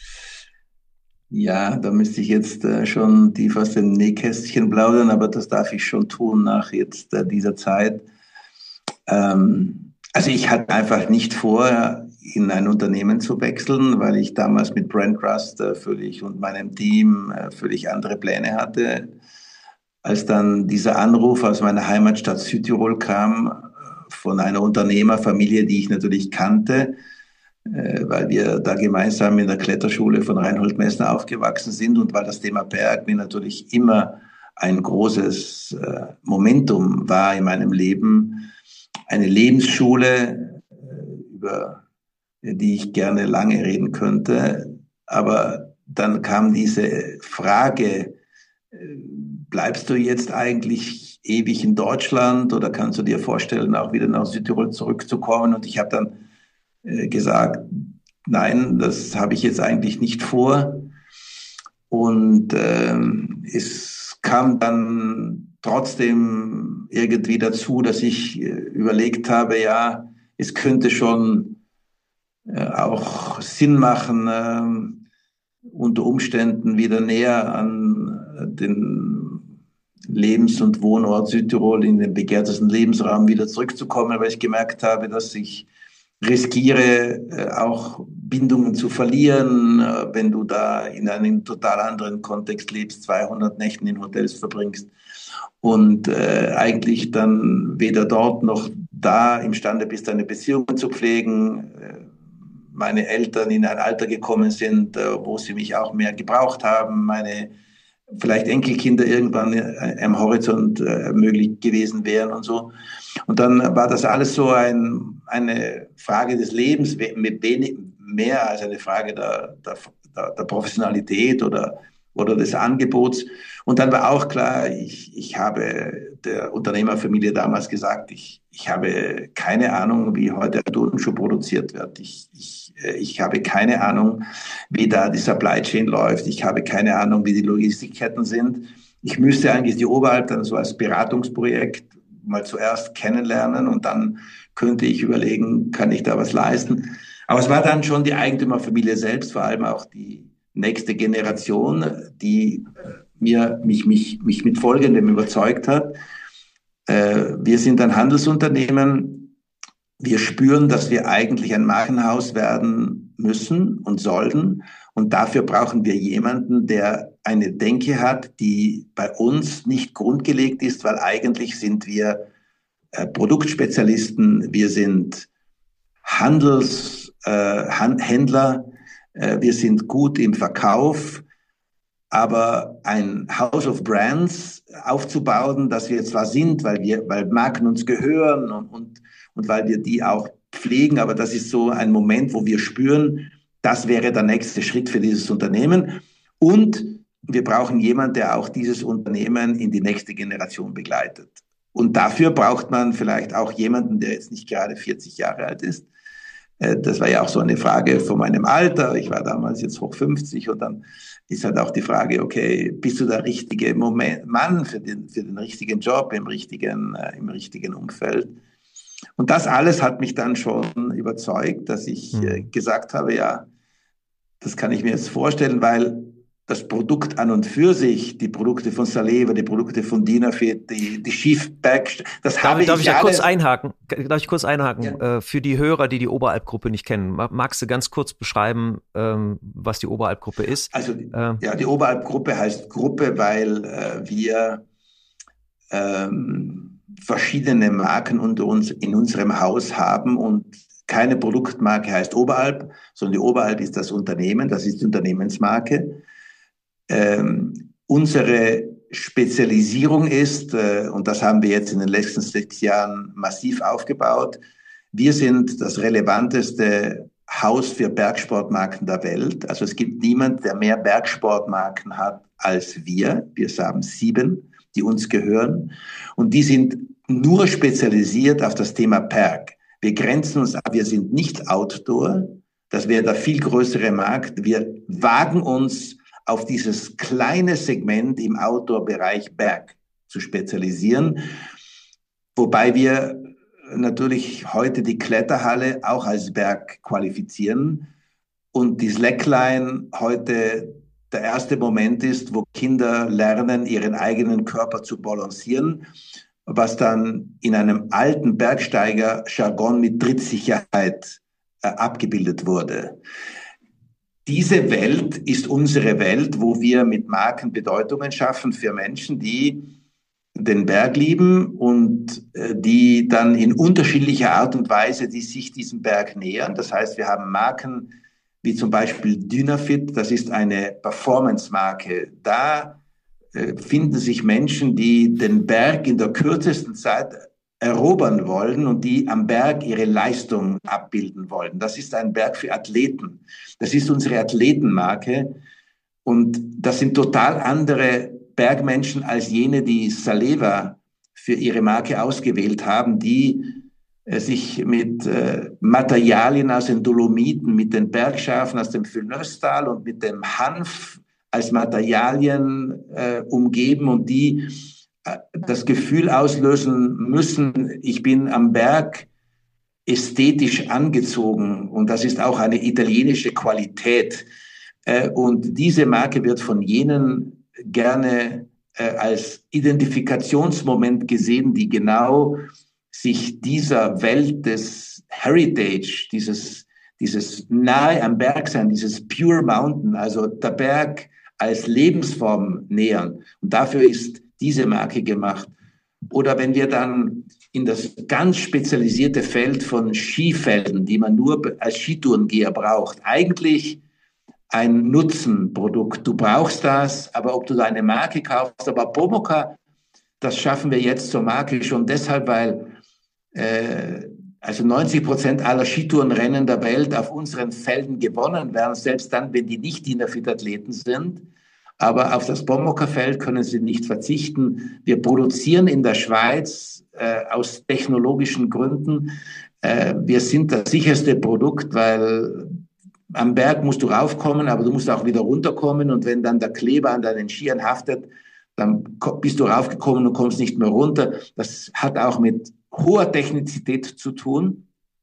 Ja, da müsste ich jetzt äh, schon tief aus dem Nähkästchen plaudern, aber das darf ich schon tun nach jetzt äh, dieser Zeit. Ähm, also ich hatte einfach nicht vor, in ein Unternehmen zu wechseln, weil ich damals mit Brand Trust äh, völlig und meinem Team äh, völlig andere Pläne hatte. Als dann dieser Anruf aus meiner Heimatstadt Südtirol kam, von einer Unternehmerfamilie, die ich natürlich kannte, äh, weil wir da gemeinsam in der Kletterschule von Reinhold Messner aufgewachsen sind und weil das Thema Berg mir natürlich immer ein großes äh, Momentum war in meinem Leben. Eine Lebensschule, über die ich gerne lange reden könnte. Aber dann kam diese Frage, bleibst du jetzt eigentlich ewig in Deutschland oder kannst du dir vorstellen, auch wieder nach Südtirol zurückzukommen? Und ich habe dann gesagt, nein, das habe ich jetzt eigentlich nicht vor. Und ähm, es kam dann trotzdem irgendwie dazu, dass ich äh, überlegt habe, ja, es könnte schon äh, auch Sinn machen, äh, unter Umständen wieder näher an äh, den Lebens- und Wohnort Südtirol in den begehrtesten Lebensraum wieder zurückzukommen, weil ich gemerkt habe, dass ich riskiere, äh, auch Bindungen zu verlieren, äh, wenn du da in einem total anderen Kontext lebst, zweihundert Nächten in Hotels verbringst und äh, eigentlich dann weder dort noch da imstande bist, eine Beziehung zu pflegen. Äh, meine Eltern in ein Alter gekommen sind, äh, wo sie mich auch mehr gebraucht haben, meine vielleicht Enkelkinder irgendwann äh, am Horizont äh, möglich gewesen wären und so. Und dann war das alles so ein, eine Frage des Lebens, mit wenig mehr als eine Frage der, der, der Professionalität oder, oder des Angebots. Und dann war auch klar, ich, ich habe der Unternehmerfamilie damals gesagt, ich, ich habe keine Ahnung, wie heute ein Turnschuh produziert wird. Ich, ich, ich habe keine Ahnung, wie da die Supply Chain läuft. Ich habe keine Ahnung, wie die Logistikketten sind. Ich müsste eigentlich die Oberalp dann so als Beratungsprojekt mal zuerst kennenlernen und dann könnte ich überlegen, kann ich da was leisten. Aber es war dann schon die Eigentümerfamilie selbst, vor allem auch die nächste Generation, die mir, mich, mich, mich mit Folgendem überzeugt hat. Äh, wir sind ein Handelsunternehmen. Wir spüren, dass wir eigentlich ein Markenhaus werden müssen und sollten. Und dafür brauchen wir jemanden, der eine Denke hat, die bei uns nicht grundgelegt ist, weil eigentlich sind wir äh, Produktspezialisten, wir sind Handelshändler, äh, wir sind gut im Verkauf, aber ein House of Brands aufzubauen, das wir zwar sind, weil wir, weil Marken uns gehören und, und, und weil wir die auch pflegen, aber das ist so ein Moment, wo wir spüren, das wäre der nächste Schritt für dieses Unternehmen. Und wir brauchen jemanden, der auch dieses Unternehmen in die nächste Generation begleitet. Und dafür braucht man vielleicht auch jemanden, der jetzt nicht gerade vierzig Jahre alt ist. Das war ja auch so eine Frage von meinem Alter. Ich war damals jetzt hoch fünfzig und dann ist halt auch die Frage, okay, bist du der richtige Moment, Mann für den, für den richtigen Job im richtigen, äh, im richtigen Umfeld? Und das alles hat mich dann schon überzeugt, dass ich äh, gesagt habe, ja, das kann ich mir jetzt vorstellen, weil das Produkt an und für sich, die Produkte von Saleva, die Produkte von Dynafit, die, die Schiffback, das darf, habe darf ich ich da alles... kurz einhaken? Darf ich kurz einhaken? Ja. Äh, für die Hörer, die die Oberalp-Gruppe nicht kennen, magst du ganz kurz beschreiben, ähm, was die Oberalp-Gruppe ist? Also, äh, ja, die Oberalp-Gruppe heißt Gruppe, weil äh, wir ähm, verschiedene Marken unter uns in unserem Haus haben und keine Produktmarke heißt Oberalp, sondern die Oberalp ist das Unternehmen, das ist die Unternehmensmarke. Ähm, unsere Spezialisierung ist, äh, und das haben wir jetzt in den letzten sechs Jahren massiv aufgebaut, wir sind das relevanteste Haus für Bergsportmarken der Welt. Also es gibt niemand, der mehr Bergsportmarken hat als wir. Wir haben sieben, die uns gehören. Und die sind nur spezialisiert auf das Thema Berg. Wir grenzen uns ab, wir sind nicht Outdoor. Das wäre der viel größere Markt. Wir wagen uns auf dieses kleine Segment im Outdoor-Bereich Berg zu spezialisieren. Wobei wir natürlich heute die Kletterhalle auch als Berg qualifizieren und die Slackline heute der erste Moment ist, wo Kinder lernen, ihren eigenen Körper zu balancieren, was dann in einem alten Bergsteiger-Jargon mit Trittsicherheit äh, abgebildet wurde. Diese Welt ist unsere Welt, wo wir mit Marken Bedeutungen schaffen für Menschen, die den Berg lieben und äh, die dann in unterschiedlicher Art und Weise, die sich diesem Berg nähern. Das heißt, wir haben Marken wie zum Beispiel Dynafit, das ist eine Performance-Marke. Da äh, finden sich Menschen, die den Berg in der kürzesten Zeit erobern wollen und die am Berg ihre Leistung abbilden wollen. Das ist ein Berg für Athleten. Das ist unsere Athletenmarke und das sind total andere Bergmenschen als jene, die Saleva für ihre Marke ausgewählt haben, die äh, sich mit äh, Materialien aus den Dolomiten, mit den Bergschafen aus dem Fülöstal und mit dem Hanf als Materialien äh, umgeben und die äh, das Gefühl auslösen müssen, ich bin am Berg ästhetisch angezogen und das ist auch eine italienische Qualität. Äh, und diese Marke wird von jenen gerne äh, als Identifikationsmoment gesehen, die genau sich dieser Welt des Heritage, dieses, dieses nahe am Berg sein, dieses Pure Mountain, also der Berg als Lebensform nähern. Und dafür ist diese Marke gemacht. Oder wenn wir dann in das ganz spezialisierte Feld von Skifelden, die man nur als Skitourengeher braucht, eigentlich ein Nutzenprodukt. Du brauchst das, aber ob du da eine Marke kaufst, aber Pomoca, das schaffen wir jetzt zur Marke schon deshalb, weil äh, also neunzig Prozent aller Skitourenrennen der Welt auf unseren Felden gewonnen werden, selbst dann, wenn die nicht D I N A F I T-Athleten sind. Aber auf das Pomoca-Feld können sie nicht verzichten. Wir produzieren in der Schweiz äh, aus technologischen Gründen. Äh, wir sind das sicherste Produkt, weil am Berg musst du raufkommen, aber du musst auch wieder runterkommen. Und wenn dann der Kleber an deinen Skiern haftet, dann bist du raufgekommen und kommst nicht mehr runter. Das hat auch mit hoher Technizität zu tun.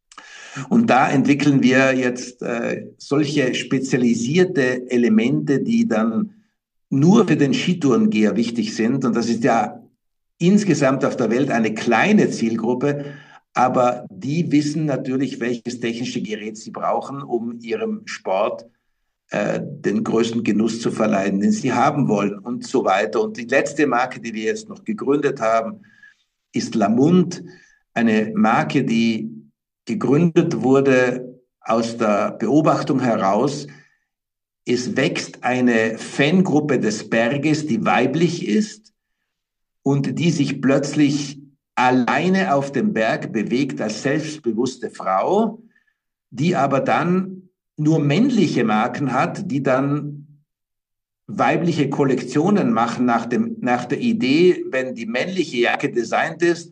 Und da entwickeln wir jetzt äh, solche spezialisierte Elemente, die dann nur für den Skitourengeher wichtig sind. Und das ist ja insgesamt auf der Welt eine kleine Zielgruppe, aber die wissen natürlich, welches technische Gerät sie brauchen, um ihrem Sport äh, den größten Genuss zu verleihen, den sie haben wollen und so weiter. Und die letzte Marke, die wir jetzt noch gegründet haben, ist Lamund, eine Marke, die gegründet wurde aus der Beobachtung heraus, es wächst eine Fangruppe des Berges, die weiblich ist und die sich plötzlich alleine auf dem Berg bewegt als selbstbewusste Frau, die aber dann nur männliche Marken hat, die dann weibliche Kollektionen machen nach dem, nach der Idee, wenn die männliche Jacke designt ist,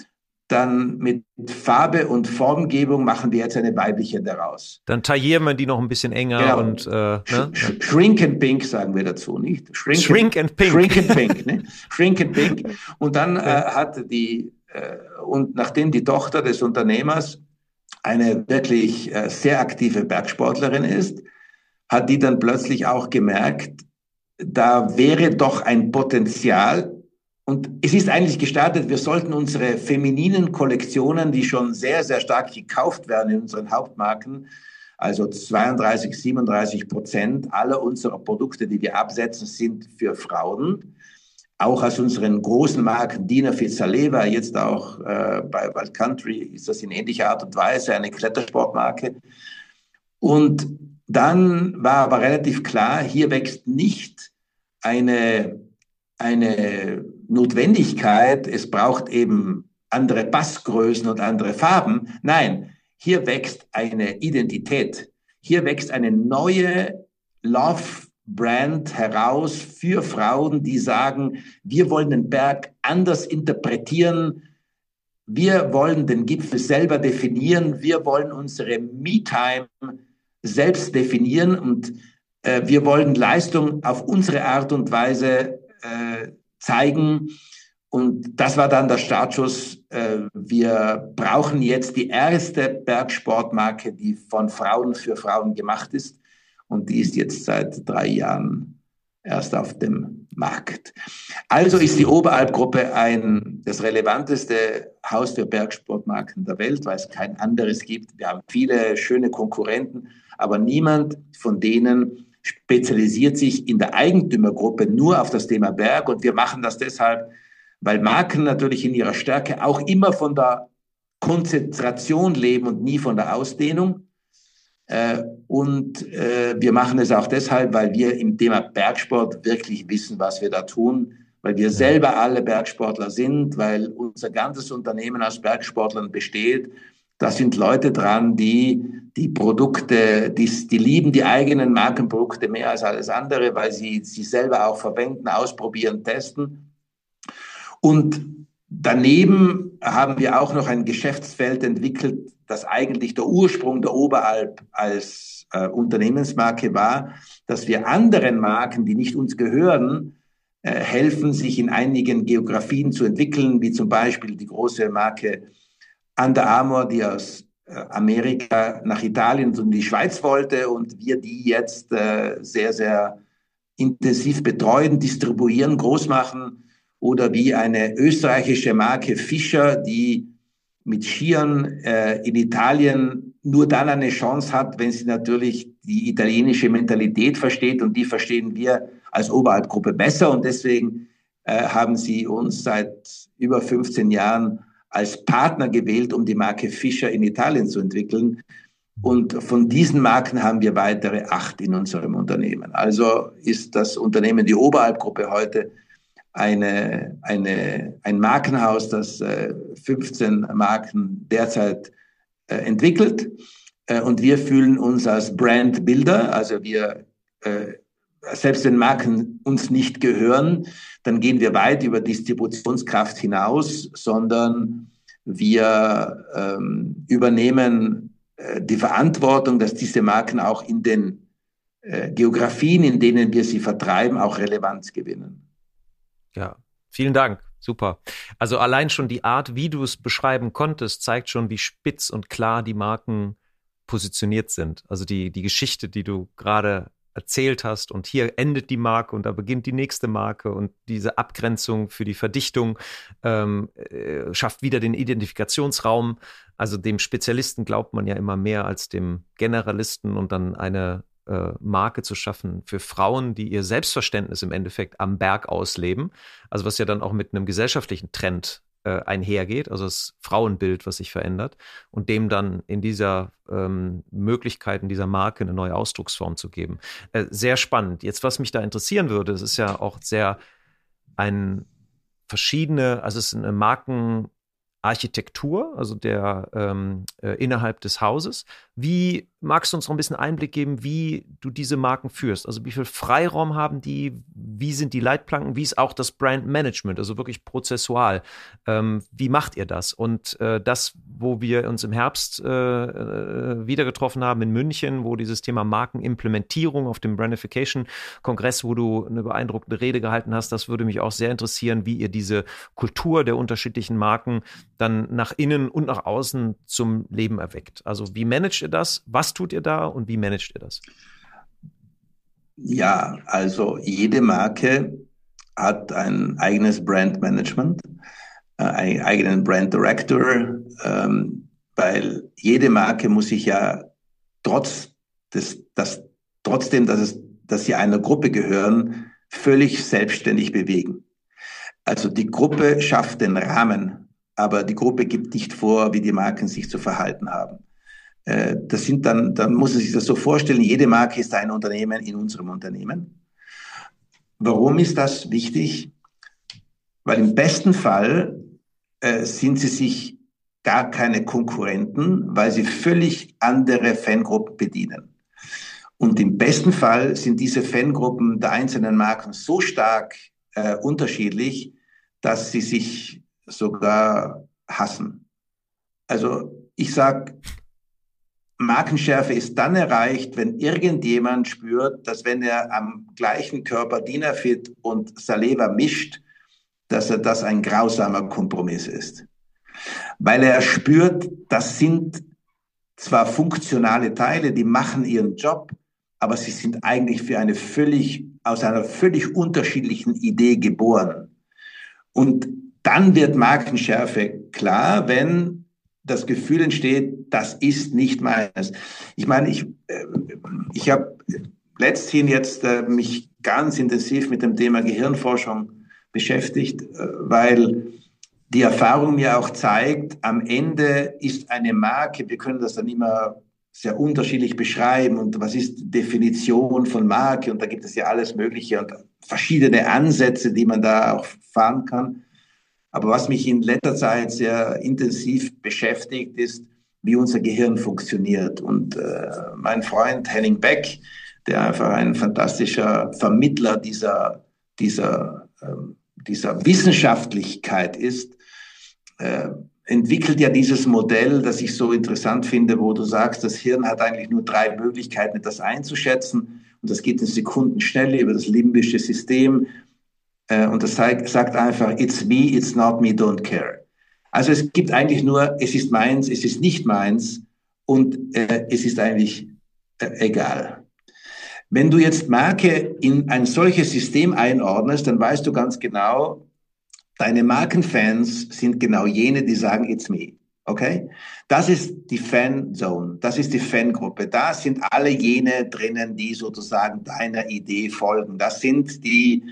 dann mit Farbe und Formgebung machen wir jetzt eine weibliche daraus. Dann taillieren wir die noch ein bisschen enger genau. und äh, ne? Sh- Shrink and Pink sagen wir dazu, nicht? Shrink, Shrink and Pink. Shrink and Pink, ne? Shrink and Pink. Und dann äh, hat die, äh, und nachdem die Tochter des Unternehmers eine wirklich äh, sehr aktive Bergsportlerin ist, hat die dann plötzlich auch gemerkt, da wäre doch ein Potenzial. Und es ist eigentlich gestartet, wir sollten unsere femininen Kollektionen, die schon sehr, sehr stark gekauft werden in unseren Hauptmarken, also zweiunddreißig, siebenunddreißig Prozent aller unserer Produkte, die wir absetzen, sind für Frauen. Auch aus unseren großen Marken, D I N A F I T, Saleva, jetzt auch äh, bei Wild Country ist das in ähnlicher Art und Weise eine Klettersportmarke. Und dann war aber relativ klar, hier wächst nicht eine, eine Notwendigkeit, es braucht eben andere Passgrößen und andere Farben. Nein, hier wächst eine Identität. Hier wächst eine neue Love-Brand heraus für Frauen, die sagen, wir wollen den Berg anders interpretieren, wir wollen den Gipfel selber definieren, wir wollen unsere Me-Time selbst definieren und äh, wir wollen Leistung auf unsere Art und Weise äh, zeigen. Und das war dann der Startschuss. Wir brauchen jetzt die erste Bergsportmarke, die von Frauen für Frauen gemacht ist. Und die ist jetzt seit drei Jahren erst auf dem Markt. Also ist die Oberalp-Gruppe ein, das relevanteste Haus für Bergsportmarken der Welt, weil es kein anderes gibt. Wir haben viele schöne Konkurrenten, aber niemand von denen spezialisiert sich in der Eigentümergruppe nur auf das Thema Berg. Und wir machen das deshalb, weil Marken natürlich in ihrer Stärke auch immer von der Konzentration leben und nie von der Ausdehnung. Und wir machen es auch deshalb, weil wir im Thema Bergsport wirklich wissen, was wir da tun, weil wir selber alle Bergsportler sind, weil unser ganzes Unternehmen aus Bergsportlern besteht. Da sind Leute dran, die die Produkte, die, die lieben die eigenen Markenprodukte mehr als alles andere, weil sie sie selber auch verwenden, ausprobieren, testen. Und daneben haben wir auch noch ein Geschäftsfeld entwickelt, das eigentlich der Ursprung der Oberalp als äh, Unternehmensmarke war, dass wir anderen Marken, die nicht uns gehören, äh, helfen, sich in einigen Geografien zu entwickeln, wie zum Beispiel die große Marke Under Armour, die aus äh, Amerika nach Italien und die Schweiz wollte und wir die jetzt äh, sehr, sehr intensiv betreuen, distribuieren, groß machen, oder wie eine österreichische Marke Fischer, die mit Skiern äh, in Italien nur dann eine Chance hat, wenn sie natürlich die italienische Mentalität versteht, und die verstehen wir als Oberalp-Gruppe besser, und deswegen äh, haben sie uns seit über fünfzehn Jahren als Partner gewählt, um die Marke Fischer in Italien zu entwickeln. Und von diesen Marken haben wir weitere acht in unserem Unternehmen. Also ist das Unternehmen, die Oberalp-Gruppe, heute eine, eine, ein Markenhaus, das äh, fünfzehn Marken derzeit äh, entwickelt. Äh, und wir fühlen uns als Brandbuilder. Also wir, äh, selbst wenn Marken uns nicht gehören, dann gehen wir weit über Distributionskraft hinaus, sondern wir ähm, übernehmen die Verantwortung, dass diese Marken auch in den äh, Geografien, in denen wir sie vertreiben, auch Relevanz gewinnen. Ja, vielen Dank. Super. Also allein schon die Art, wie du es beschreiben konntest, zeigt schon, wie spitz und klar die Marken positioniert sind. Also die, die Geschichte, die du gerade erzählt hast, und hier endet die Marke und da beginnt die nächste Marke, und diese Abgrenzung für die Verdichtung ähm, äh, schafft wieder den Identifikationsraum. Also dem Spezialisten glaubt man ja immer mehr als dem Generalisten, und dann eine äh, Marke zu schaffen für Frauen, die ihr Selbstverständnis im Endeffekt am Berg ausleben. Also was ja dann auch mit einem gesellschaftlichen Trend äh, einhergeht, also das Frauenbild, was sich verändert, und dem dann in dieser ähm, Möglichkeit, in dieser Marke eine neue Ausdrucksform zu geben. Äh, sehr spannend. Jetzt, was mich da interessieren würde, es ist ja auch sehr ein verschiedene, also es ist eine Markenarchitektur, also der ähm, äh, innerhalb des Hauses. Wie magst du uns noch ein bisschen Einblick geben, wie du diese Marken führst? Also wie viel Freiraum haben die? Wie sind die Leitplanken? Wie ist auch das Brandmanagement, also wirklich prozessual? Ähm, wie macht ihr das? Und äh, das, wo wir uns im Herbst äh, äh, wieder getroffen haben in München, wo dieses Thema Markenimplementierung auf dem Brandification-Kongress, wo du eine beeindruckende Rede gehalten hast, das würde mich auch sehr interessieren, wie ihr diese Kultur der unterschiedlichen Marken dann nach innen und nach außen zum Leben erweckt. Also wie managt ihr das? Was tut ihr da und wie managt ihr das? Ja, also jede Marke hat ein eigenes Brandmanagement, äh, einen eigenen Brand Director, ähm, weil jede Marke muss sich ja trotz des, das, trotzdem, dass es, dass sie einer Gruppe gehören, völlig selbstständig bewegen. Also die Gruppe schafft den Rahmen, aber die Gruppe gibt nicht vor, wie die Marken sich zu verhalten haben. Das sind dann, dann muss man sich das so vorstellen, jede Marke ist ein Unternehmen in unserem Unternehmen. Warum ist das wichtig? Weil im besten Fall äh, sind sie sich gar keine Konkurrenten, weil sie völlig andere Fangruppen bedienen. Und im besten Fall sind diese Fangruppen der einzelnen Marken so stark äh, unterschiedlich, dass sie sich sogar hassen. Also ich sage, Markenschärfe ist dann erreicht, wenn irgendjemand spürt, dass wenn er am gleichen Körper Dinafit und Saleva mischt, dass er das ein grausamer Kompromiss ist. Weil er spürt, das sind zwar funktionale Teile, die machen ihren Job, aber sie sind eigentlich für eine völlig, aus einer völlig unterschiedlichen Idee geboren. Und dann wird Markenschärfe klar, wenn das Gefühl entsteht, das ist nicht meines. Ich meine, ich, ich habe letzthin jetzt mich ganz intensiv mit dem Thema Gehirnforschung beschäftigt, weil die Erfahrung mir auch zeigt, am Ende ist eine Marke, wir können das dann immer sehr unterschiedlich beschreiben, und was ist die Definition von Marke, und da gibt es ja alles Mögliche und verschiedene Ansätze, die man da auch fahren kann. Aber was mich in letzter Zeit sehr intensiv beschäftigt, ist, wie unser Gehirn funktioniert. Und äh, mein Freund Henning Beck, der einfach ein fantastischer Vermittler dieser, dieser, äh, dieser Wissenschaftlichkeit ist, äh, entwickelt ja dieses Modell, das ich so interessant finde, wo du sagst, das Hirn hat eigentlich nur drei Möglichkeiten, etwas einzuschätzen. Und das geht in Sekundenschnelle über das limbische System. Und das sagt einfach, it's me, it's not me, don't care. Also es gibt eigentlich nur, es ist meins, es ist nicht meins und äh, es ist eigentlich äh, egal. Wenn du jetzt Marke in ein solches System einordnest, dann weißt du ganz genau, deine Markenfans sind genau jene, die sagen, it's me. Okay? Das ist die Fanzone, das ist die Fangruppe. Da sind alle jene drinnen, die sozusagen deiner Idee folgen. Das sind die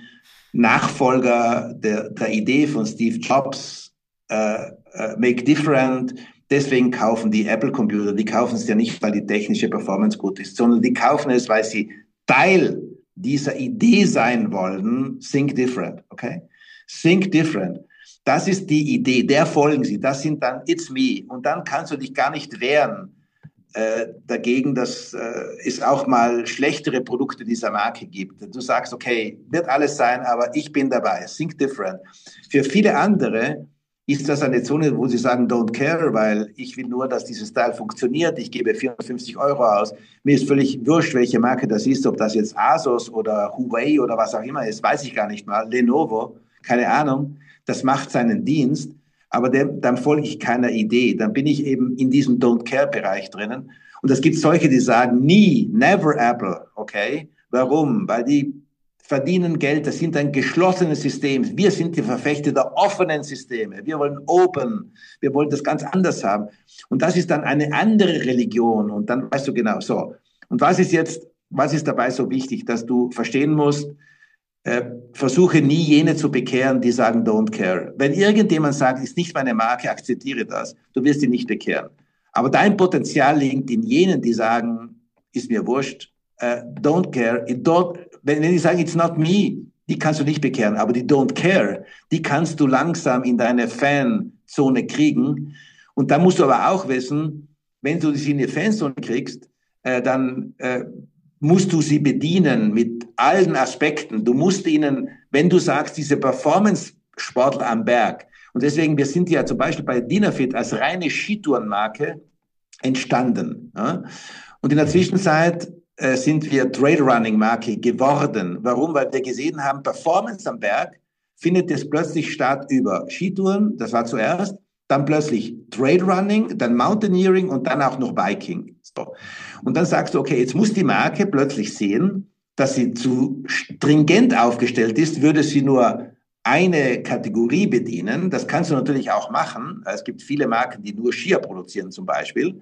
Nachfolger der, der Idee von Steve Jobs, uh, uh, make different. Deswegen kaufen die Apple-Computer, die kaufen es ja nicht, weil die technische Performance gut ist, sondern die kaufen es, weil sie Teil dieser Idee sein wollen. Think different, okay? Think different. Das ist die Idee, der folgen sie. Das sind dann It's me. Und dann kannst du dich gar nicht wehren äh, dagegen, dass äh, es auch mal schlechtere Produkte dieser Marke gibt. Du sagst, okay, wird alles sein, aber ich bin dabei. Think different. Für viele andere ist das eine Zone, wo sie sagen, don't care, weil ich will nur, dass dieses Teil funktioniert. Ich gebe vierhundertfünfzig Euro aus. Mir ist völlig wurscht, welche Marke das ist, ob das jetzt Asus oder Huawei oder was auch immer ist, weiß ich gar nicht mal. Lenovo, keine Ahnung. Das macht seinen Dienst, aber der, dann folge ich keiner Idee. Dann bin ich eben in diesem Don't-Care-Bereich drinnen. Und es gibt solche, die sagen, nie, never Apple, okay? Warum? Weil die verdienen Geld, das sind ein geschlossenes System. Wir sind die Verfechter der offenen Systeme. Wir wollen open, wir wollen das ganz anders haben. Und das ist dann eine andere Religion. Und dann weißt du genau, so. Und was ist jetzt, was ist dabei so wichtig, dass du verstehen musst, Äh, versuche nie jene zu bekehren, die sagen, don't care. Wenn irgendjemand sagt, ist nicht meine Marke, akzeptiere das. Du wirst ihn nicht bekehren. Aber dein Potenzial liegt in jenen, die sagen, ist mir wurscht, uh, don't care. Don't, wenn, wenn die sagen, it's not me, die kannst du nicht bekehren. Aber die don't care, die kannst du langsam in deine Fanzone kriegen. Und da musst du aber auch wissen, wenn du sie in die Fanzone kriegst, äh, dann äh, musst du sie bedienen mit allen Aspekten. Du musst ihnen, wenn du sagst, diese Performance-Sportler am Berg, und deswegen, wir sind ja zum Beispiel bei Dynafit als reine Skitourenmarke entstanden. Ja? Und in der Zwischenzeit äh, sind wir Trailrunning-Marke geworden. Warum? Weil wir gesehen haben, Performance am Berg findet jetzt plötzlich statt über Skitouren, das war zuerst, dann plötzlich Trailrunning, dann Mountaineering und dann auch noch Biking. So. Und dann sagst du, okay, jetzt muss die Marke plötzlich sehen, dass sie zu stringent aufgestellt ist, würde sie nur eine Kategorie bedienen. Das kannst du natürlich auch machen. Es gibt viele Marken, die nur Skier produzieren zum Beispiel.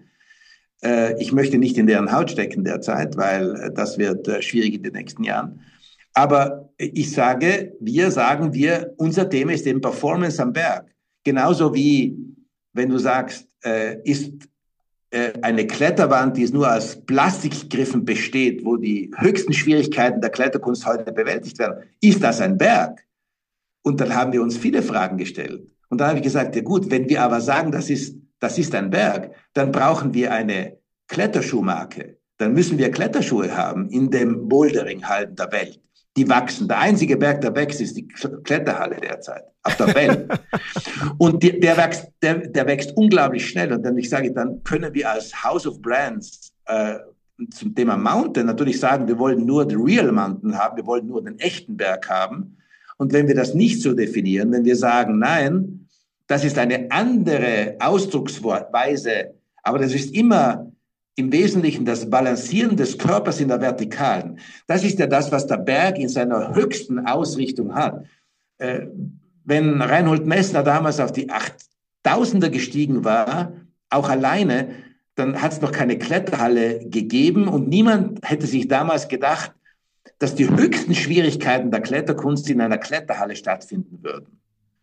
Ich möchte nicht in deren Haut stecken derzeit, weil das wird schwierig in den nächsten Jahren. Aber ich sage, wir sagen, wir, unser Thema ist eben Performance am Berg. Genauso wie, wenn du sagst, äh, ist äh, eine Kletterwand, die es nur aus Plastikgriffen besteht, wo die höchsten Schwierigkeiten der Kletterkunst heute bewältigt werden, ist das ein Berg? Und dann haben wir uns viele Fragen gestellt. Und dann habe ich gesagt, ja gut, wenn wir aber sagen, das ist, das ist ein Berg, dann brauchen wir eine Kletterschuhmarke. Dann müssen wir Kletterschuhe haben in dem Bouldering-Hallen der Welt. Die wachsen. Der einzige Berg, der wächst, ist die Kletterhalle derzeit auf der Welt. Und die, der, wächst, der, der wächst unglaublich schnell. Und dann ich sage, dann können wir als House of Brands äh, zum Thema Mountain natürlich sagen, wir wollen nur den Real Mountain haben, wir wollen nur den echten Berg haben. Und wenn wir das nicht so definieren, wenn wir sagen, nein, das ist eine andere Ausdrucksweise, aber das ist immer im Wesentlichen das Balancieren des Körpers in der Vertikalen. Das ist ja das, was der Berg in seiner höchsten Ausrichtung hat. Äh, wenn Reinhold Messner damals auf die achttausender gestiegen war, auch alleine, dann hat es noch keine Kletterhalle gegeben und niemand hätte sich damals gedacht, dass die höchsten Schwierigkeiten der Kletterkunst in einer Kletterhalle stattfinden würden.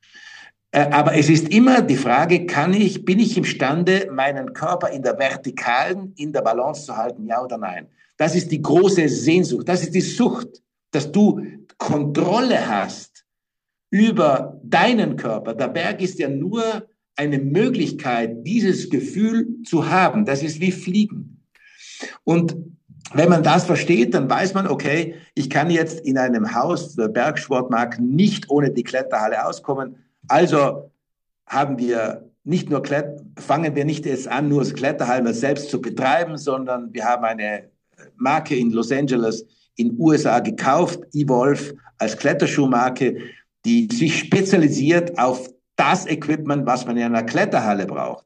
Aber es ist immer die Frage, kann ich, bin ich imstande, meinen Körper in der Vertikalen, in der Balance zu halten, ja oder nein? Das ist die große Sehnsucht, das ist die Sucht, dass du Kontrolle hast über deinen Körper. Der Berg ist ja nur eine Möglichkeit, dieses Gefühl zu haben. Das ist wie Fliegen. Und wenn man das versteht, dann weiß man, okay, ich kann jetzt in einem Haus der Bergsportmarke nicht ohne die Kletterhalle auskommen. Also haben wir nicht nur Klett- fangen wir nicht jetzt an, nur das Kletterhalme selbst zu betreiben, sondern wir haben eine Marke in Los Angeles in U S A gekauft, Evolve als Kletterschuhmarke, die sich spezialisiert auf das Equipment, was man in einer Kletterhalle braucht,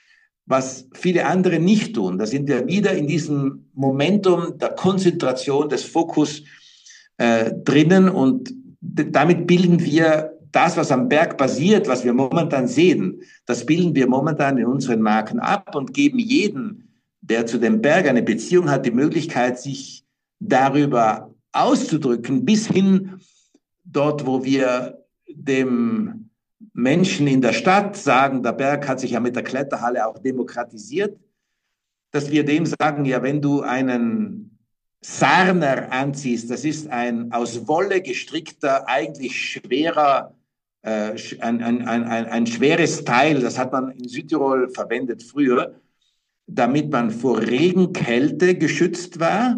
was viele andere nicht tun. Da sind wir wieder in diesem Momentum der Konzentration, des Fokus äh, drinnen und d- damit bilden wir das, was am Berg passiert, was wir momentan sehen, das bilden wir momentan in unseren Marken ab und geben jedem, der zu dem Berg eine Beziehung hat, die Möglichkeit, sich darüber auszudrücken, bis hin dort, wo wir dem Menschen in der Stadt sagen, der Berg hat sich ja mit der Kletterhalle auch demokratisiert, dass wir dem sagen, ja, wenn du einen Sarner anziehst, das ist ein aus Wolle gestrickter, eigentlich schwerer, äh, ein, ein, ein, ein, ein schweres Teil, das hat man in Südtirol verwendet früher, damit man vor Regen, Kälte geschützt war.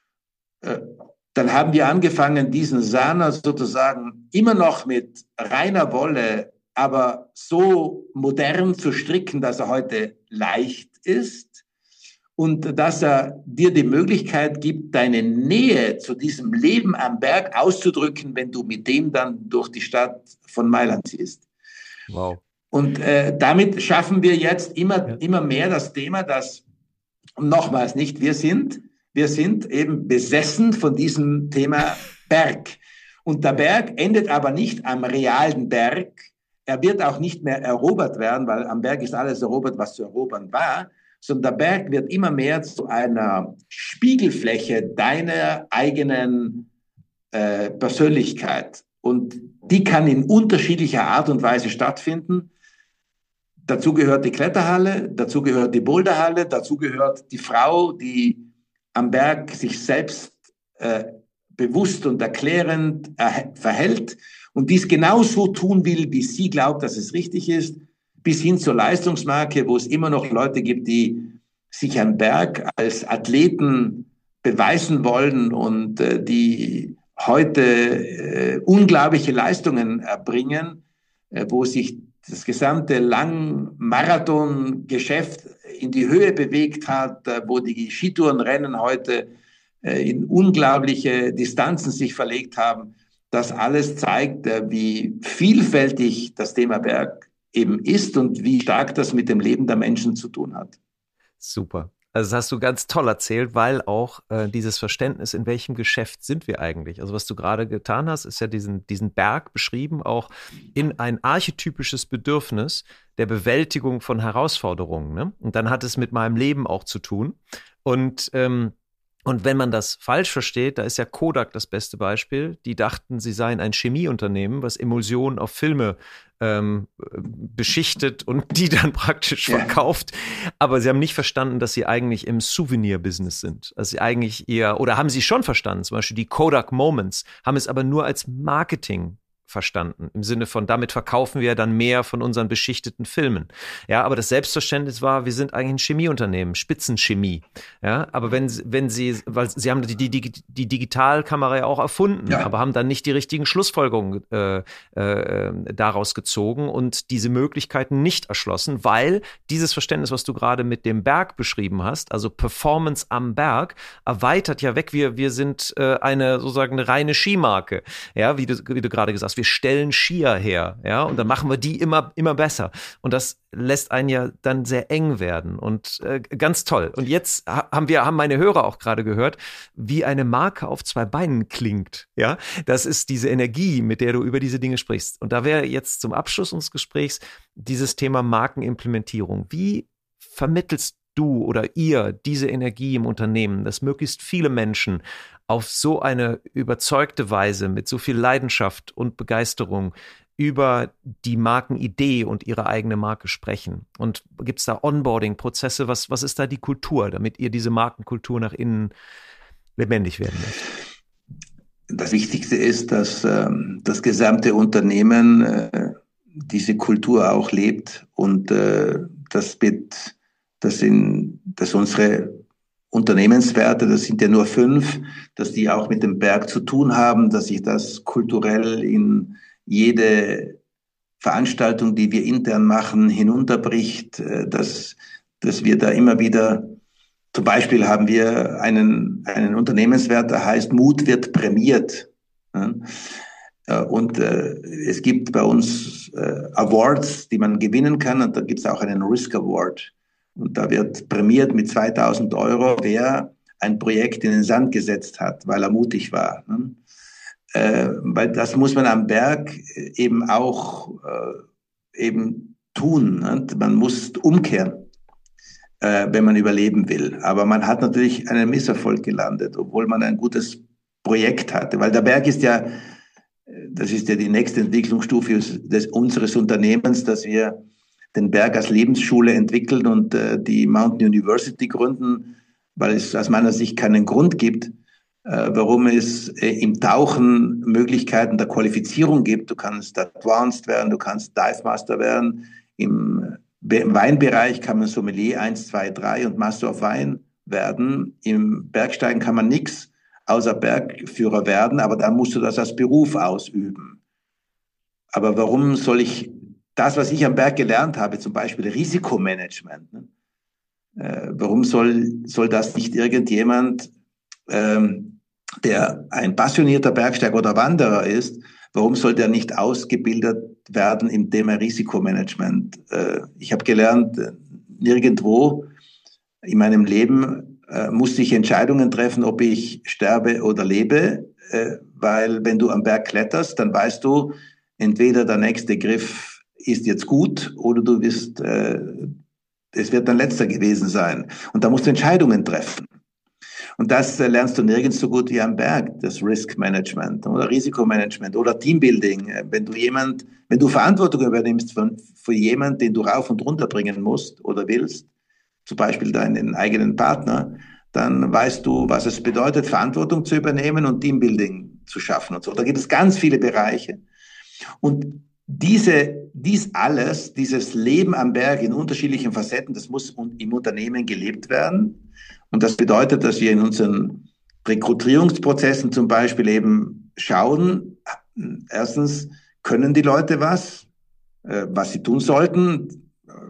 Äh, Dann haben wir angefangen, diesen Sarner sozusagen immer noch mit reiner Wolle, aber so modern zu stricken, dass er heute leicht ist und dass er dir die Möglichkeit gibt, deine Nähe zu diesem Leben am Berg auszudrücken, wenn du mit dem dann durch die Stadt von Mailand ziehst. Wow. Und äh, damit schaffen wir jetzt immer, Ja. immer mehr das Thema, dass, nochmals nicht, wir sind, wir sind eben besessen von diesem Thema Berg. Und der Berg endet aber nicht am realen Berg. Er wird auch nicht mehr erobert werden, weil am Berg ist alles erobert, was zu erobern war, sondern der Berg wird immer mehr zu einer Spiegelfläche deiner eigenen äh, Persönlichkeit. Und die kann in unterschiedlicher Art und Weise stattfinden. Dazu gehört die Kletterhalle, dazu gehört die Boulderhalle, dazu gehört die Frau, die am Berg sich selbst äh, bewusst und erklärend äh, verhält und dies genauso tun will, wie sie glaubt, dass es richtig ist, bis hin zur Leistungsmarke, wo es immer noch Leute gibt, die sich am Berg als Athleten beweisen wollen und äh, die heute äh, unglaubliche Leistungen erbringen, äh, wo sich das gesamte Langmarathon-Geschäft in die Höhe bewegt hat, äh, wo die Skitourenrennen heute äh, in unglaubliche Distanzen sich verlegt haben. Das alles zeigt, äh, wie vielfältig das Thema Berg eben ist und wie stark das mit dem Leben der Menschen zu tun hat. Super. Also das hast du ganz toll erzählt, weil auch äh, dieses Verständnis, in welchem Geschäft sind wir eigentlich? Also was du gerade getan hast, ist ja diesen, diesen Berg beschrieben, auch in ein archetypisches Bedürfnis der Bewältigung von Herausforderungen. Ne? Und dann hat es mit meinem Leben auch zu tun. Und ähm, Und wenn man das falsch versteht, da ist ja Kodak das beste Beispiel. Die dachten, sie seien ein Chemieunternehmen, was Emulsionen auf Filme ähm, beschichtet und die dann praktisch Ja. verkauft. Aber sie haben nicht verstanden, dass sie eigentlich im Souvenir-Business sind. Also sie eigentlich eher, oder haben sie schon verstanden, zum Beispiel die Kodak Moments, haben es aber nur als Marketing verstanden. Im Sinne von, damit verkaufen wir dann mehr von unseren beschichteten Filmen. Ja, aber das Selbstverständnis war, wir sind eigentlich ein Chemieunternehmen, Spitzenchemie. Ja, aber wenn, wenn sie, weil sie haben die, die, die Digitalkamera ja auch erfunden, Ja. aber haben dann nicht die richtigen Schlussfolgerungen äh, äh, daraus gezogen und diese Möglichkeiten nicht erschlossen, weil dieses Verständnis, was du gerade mit dem Berg beschrieben hast, also Performance am Berg, erweitert ja weg. Wir, wir sind äh, eine sozusagen eine reine Skimarke. Ja, wie du, wie du gerade gesagt hast. Wir stellen Skier her, ja, und dann machen wir die immer, immer besser. Und das lässt einen ja dann sehr eng werden und äh, ganz toll. Und jetzt haben wir, haben meine Hörer auch gerade gehört, wie eine Marke auf zwei Beinen klingt, ja. Das ist diese Energie, mit der du über diese Dinge sprichst. Und da wäre jetzt zum Abschluss unseres Gesprächs dieses Thema Markenimplementierung. Wie vermittelst du oder ihr diese Energie im Unternehmen, dass möglichst viele Menschen auf so eine überzeugte Weise mit so viel Leidenschaft und Begeisterung über die Markenidee und ihre eigene Marke sprechen? Und gibt es da Onboarding-Prozesse? Was, was ist da die Kultur, damit ihr diese Markenkultur nach innen lebendig werden lässt? Das Wichtigste ist, dass ähm, das gesamte Unternehmen äh, diese Kultur auch lebt und äh, das mit, das in, dass unsere Unternehmenswerte, das sind ja nur fünf, dass die auch mit dem Berg zu tun haben, dass sich das kulturell in jede Veranstaltung, die wir intern machen, hinunterbricht, dass, dass wir da immer wieder, zum Beispiel haben wir einen, einen Unternehmenswert, der heißt Mut wird prämiert. Und äh, es gibt bei uns äh, Awards, die man gewinnen kann, und da gibt es auch einen Risk Award. Und da wird prämiert mit zweitausend Euro, wer ein Projekt in den Sand gesetzt hat, weil er mutig war. Ne? Äh, weil das muss man am Berg eben auch äh, eben tun. Ne? Man muss umkehren, äh, wenn man überleben will. Aber man hat natürlich einen Misserfolg gelandet, obwohl man ein gutes Projekt hatte. Weil der Berg ist ja, das ist ja die nächste Entwicklungsstufe des, unseres Unternehmens, dass wir den Berg als Lebensschule entwickeln und äh, die Mountain University gründen, weil es aus meiner Sicht keinen Grund gibt, äh, warum es äh, im Tauchen Möglichkeiten der Qualifizierung gibt. Du kannst Advanced werden, du kannst Dive Master werden. Im Weinbereich kann man Sommelier eins, zwei, drei und Master of Wine werden. Im Bergsteigen kann man nichts außer Bergführer werden, aber dann musst du das als Beruf ausüben. Aber warum soll ich das, was ich am Berg gelernt habe, zum Beispiel Risikomanagement, ne? äh, warum soll, soll das nicht irgendjemand, ähm, der ein passionierter Bergsteiger oder Wanderer ist, warum soll der nicht ausgebildet werden im Thema Risikomanagement? Äh, ich habe gelernt, nirgendwo in meinem Leben Äh, musste ich Entscheidungen treffen, ob ich sterbe oder lebe, äh, weil wenn du am Berg kletterst, dann weißt du, entweder der nächste Griff ist jetzt gut oder du wirst, äh, es wird dein letzter gewesen sein. Und da musst du Entscheidungen treffen. Und das äh, lernst du nirgends so gut wie am Berg, das Risk Management oder Risikomanagement oder Teambuilding. Wenn du jemand, wenn du Verantwortung übernimmst für, für jemanden, den du rauf und runter bringen musst oder willst, zum Beispiel deinen eigenen Partner, dann weißt du, was es bedeutet, Verantwortung zu übernehmen und Teambuilding zu schaffen und so. Da gibt es ganz viele Bereiche. Und diese, dies alles, dieses Leben am Berg in unterschiedlichen Facetten, das muss im Unternehmen gelebt werden. Und das bedeutet, dass wir in unseren Rekrutierungsprozessen zum Beispiel eben schauen, erstens, können die Leute was, was sie tun sollten,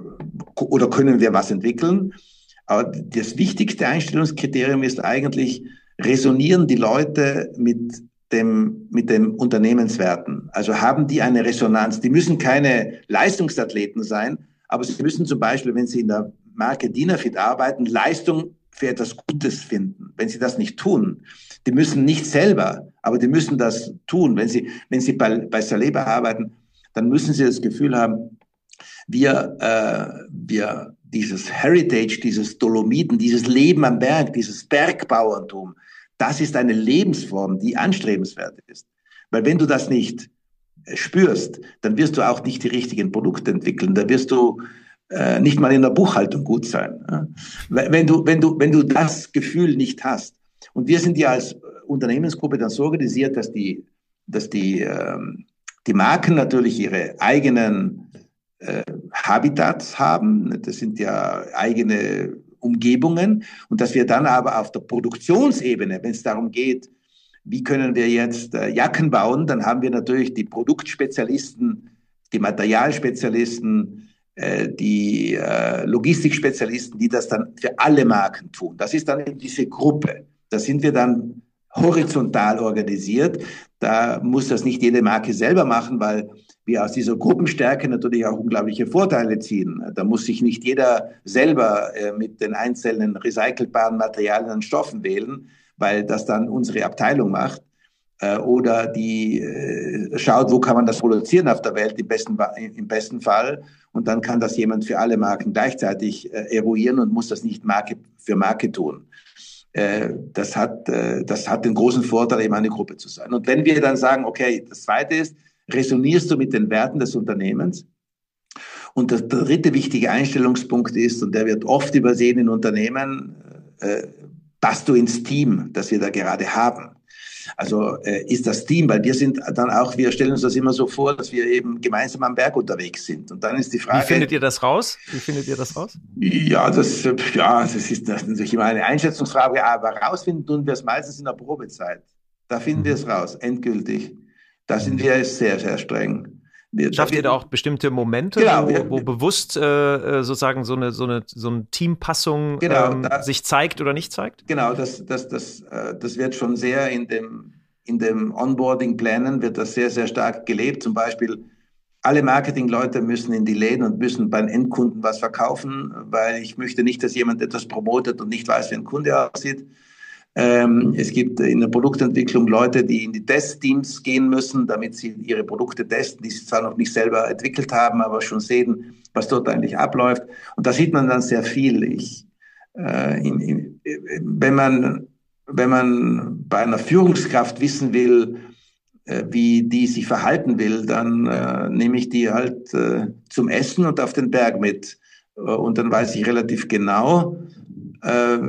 oder können wir was entwickeln? Aber das wichtigste Einstellungskriterium ist eigentlich, resonieren die Leute mit dem, mit dem Unternehmenswerten? Also haben die eine Resonanz? Die müssen keine Leistungsathleten sein, aber sie müssen zum Beispiel, wenn sie in der Marke Dynafit arbeiten, Leistung für etwas Gutes finden. Wenn sie das nicht tun, die müssen nicht selber, aber die müssen das tun. Wenn sie, wenn sie bei, bei Saleba arbeiten, dann müssen sie das Gefühl haben, Wir, äh, wir dieses Heritage, dieses Dolomiten, dieses Leben am Berg, dieses Bergbauerntum, das ist eine Lebensform, die anstrebenswert ist. Weil wenn du das nicht spürst, dann wirst du auch nicht die richtigen Produkte entwickeln. Da wirst du äh, nicht mal in der Buchhaltung gut sein. Ja? Wenn du, wenn du, wenn du das Gefühl nicht hast. Und wir sind ja als Unternehmensgruppe dann so organisiert, dass die, dass die, ähm, die Marken natürlich ihre eigenen Äh, Habitats haben, das sind ja eigene Umgebungen, und dass wir dann aber auf der Produktionsebene, wenn es darum geht, wie können wir jetzt äh, Jacken bauen, dann haben wir natürlich die Produktspezialisten, die Materialspezialisten, äh, die äh, Logistikspezialisten, die das dann für alle Marken tun. Das ist dann eben diese Gruppe. Da sind wir dann horizontal organisiert. Da muss das nicht jede Marke selber machen, weil wir aus dieser Gruppenstärke natürlich auch unglaubliche Vorteile ziehen. Da muss sich nicht jeder selber äh, mit den einzelnen recycelbaren Materialien und Stoffen wählen, weil das dann unsere Abteilung macht. Äh, oder die äh, schaut, wo kann man das produzieren auf der Welt, im besten, im besten Fall. Und dann kann das jemand für alle Marken gleichzeitig äh, eruieren und muss das nicht Marke für Marke tun. Äh, das hat, äh, das hat den großen Vorteil, eben eine Gruppe zu sein. Und wenn wir dann sagen, okay, das Zweite ist, resonierst du mit den Werten des Unternehmens? Und der dritte wichtige Einstellungspunkt ist, und der wird oft übersehen in Unternehmen, äh, passt du ins Team, das wir da gerade haben. Also äh, ist das Team, weil wir sind dann auch, wir stellen uns das immer so vor, dass wir eben gemeinsam am Berg unterwegs sind. Und dann ist die Frage... Wie findet ihr das raus? Wie findet ihr das raus? Ja, das, ja, das ist natürlich immer eine Einschätzungsfrage, aber rausfinden tun wir es meistens in der Probezeit. Da finden mhm. wir es raus, endgültig. Da sind wir sehr, sehr streng. Wir, Schafft wir, ihr da auch bestimmte Momente, genau, wo, wir, wo bewusst äh, sozusagen so eine, so eine, so eine Teampassung genau, ähm, da, sich zeigt oder nicht zeigt? genau, das, das, das, äh, das wird schon sehr in dem, in dem Onboarding-Plänen wird das sehr, sehr stark gelebt. Zum Beispiel, alle Marketingleute müssen in die Läden und müssen beim Endkunden was verkaufen, weil ich möchte nicht, dass jemand etwas promotet und nicht weiß, wie ein Kunde aussieht. Ähm, es gibt in der Produktentwicklung Leute, die in die Testteams gehen müssen, damit sie ihre Produkte testen, die sie zwar noch nicht selber entwickelt haben, aber schon sehen, was dort eigentlich abläuft. Und da sieht man dann sehr viel. Ich, äh, in, in, wenn man, wenn man bei einer Führungskraft wissen will, äh, wie die sich verhalten will, dann äh, nehme ich die halt äh, zum Essen und auf den Berg mit. Äh, und dann weiß ich relativ genau, äh,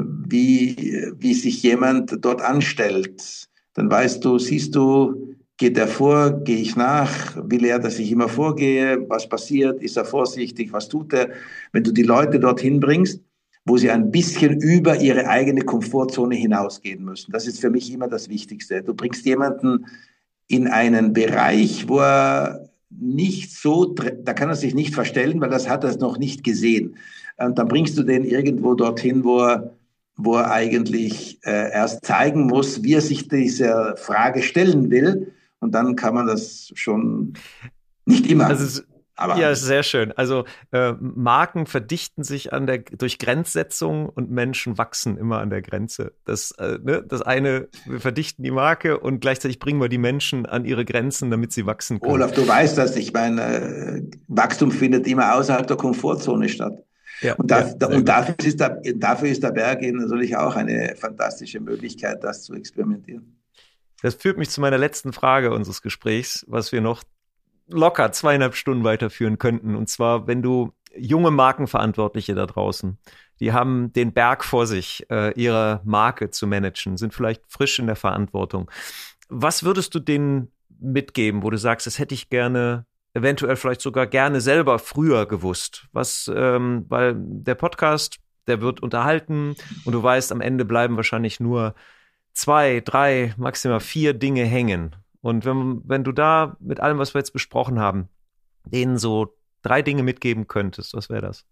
wie, wie sich jemand dort anstellt. Dann weißt du, siehst du, geht er vor, gehe ich nach, will er, dass ich immer vorgehe, was passiert, ist er vorsichtig, was tut er? Wenn du die Leute dorthin bringst, wo sie ein bisschen über ihre eigene Komfortzone hinausgehen müssen. Das ist für mich immer das Wichtigste. Du bringst jemanden in einen Bereich, wo er nicht so, da kann er sich nicht verstellen, weil das hat er noch nicht gesehen. Und dann bringst du den irgendwo dorthin, wo er, wo er eigentlich äh, erst zeigen muss, wie er sich dieser Frage stellen will. Und dann kann man das schon nicht immer. Also es, aber ja, sehr schön. Also äh, Marken verdichten sich an der durch Grenzsetzung und Menschen wachsen immer an der Grenze. Das, äh, ne, das eine, wir verdichten die Marke und gleichzeitig bringen wir die Menschen an ihre Grenzen, damit sie wachsen können. Olaf, du weißt das. Ich meine, äh, Wachstum findet immer außerhalb der Komfortzone statt. Ja, und das, ja, und dafür ist, der, dafür ist der Berg eben natürlich auch eine fantastische Möglichkeit, das zu experimentieren. Das führt mich zu meiner letzten Frage unseres Gesprächs, was wir noch locker zweieinhalb Stunden weiterführen könnten. Und zwar, wenn du junge Markenverantwortliche da draußen, die haben den Berg vor sich, äh, ihre Marke zu managen, sind vielleicht frisch in der Verantwortung. Was würdest du denen mitgeben, wo du sagst, das hätte ich gerne, eventuell vielleicht sogar gerne selber früher gewusst? Was, ähm, weil der Podcast, der wird unterhalten und du weißt, am Ende bleiben wahrscheinlich nur zwei, drei, maximal vier Dinge hängen. Und wenn, wenn du da mit allem, was wir jetzt besprochen haben, denen so drei Dinge mitgeben könntest, was wäre das?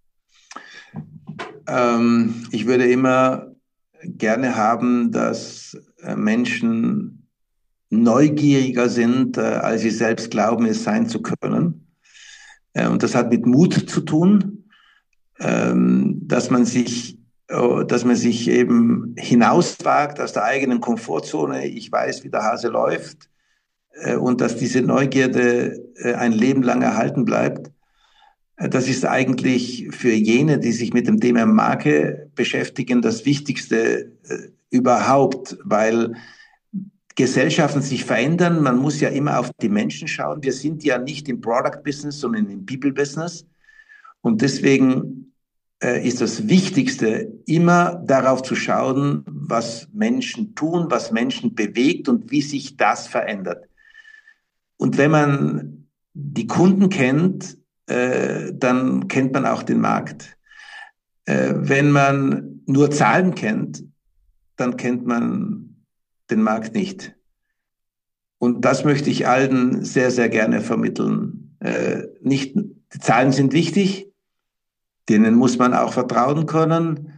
Ähm, ich würde immer gerne haben, dass äh, Menschen neugieriger sind, äh, als sie selbst glauben, es sein zu können. Äh, und das hat mit Mut zu tun, ähm, dass man sich, äh, dass man sich eben hinauswagt aus der eigenen Komfortzone. Ich weiß, wie der Hase läuft. Und dass diese Neugierde ein Leben lang erhalten bleibt. Das ist eigentlich für jene, die sich mit dem Thema Marke beschäftigen, das Wichtigste überhaupt, weil Gesellschaften sich verändern. Man muss ja immer auf die Menschen schauen. Wir sind ja nicht im Product-Business, sondern im People-Business. Und deswegen ist das Wichtigste, immer darauf zu schauen, was Menschen tun, was Menschen bewegt und wie sich das verändert. Und wenn man die Kunden kennt, äh, dann kennt man auch den Markt. Äh, wenn man nur Zahlen kennt, dann kennt man den Markt nicht. Und das möchte ich allen sehr, sehr gerne vermitteln. Äh, nicht, die Zahlen sind wichtig, denen muss man auch vertrauen können,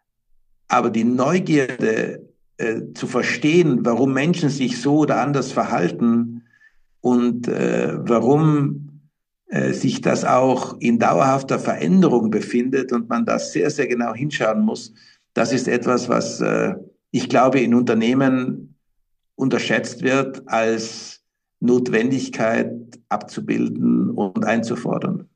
aber die Neugierde äh, zu verstehen, warum Menschen sich so oder anders verhalten, und äh, warum äh, sich das auch in dauerhafter Veränderung befindet und man da sehr, sehr genau hinschauen muss, das ist etwas, was äh, ich glaube in Unternehmen unterschätzt wird als Notwendigkeit abzubilden und einzufordern.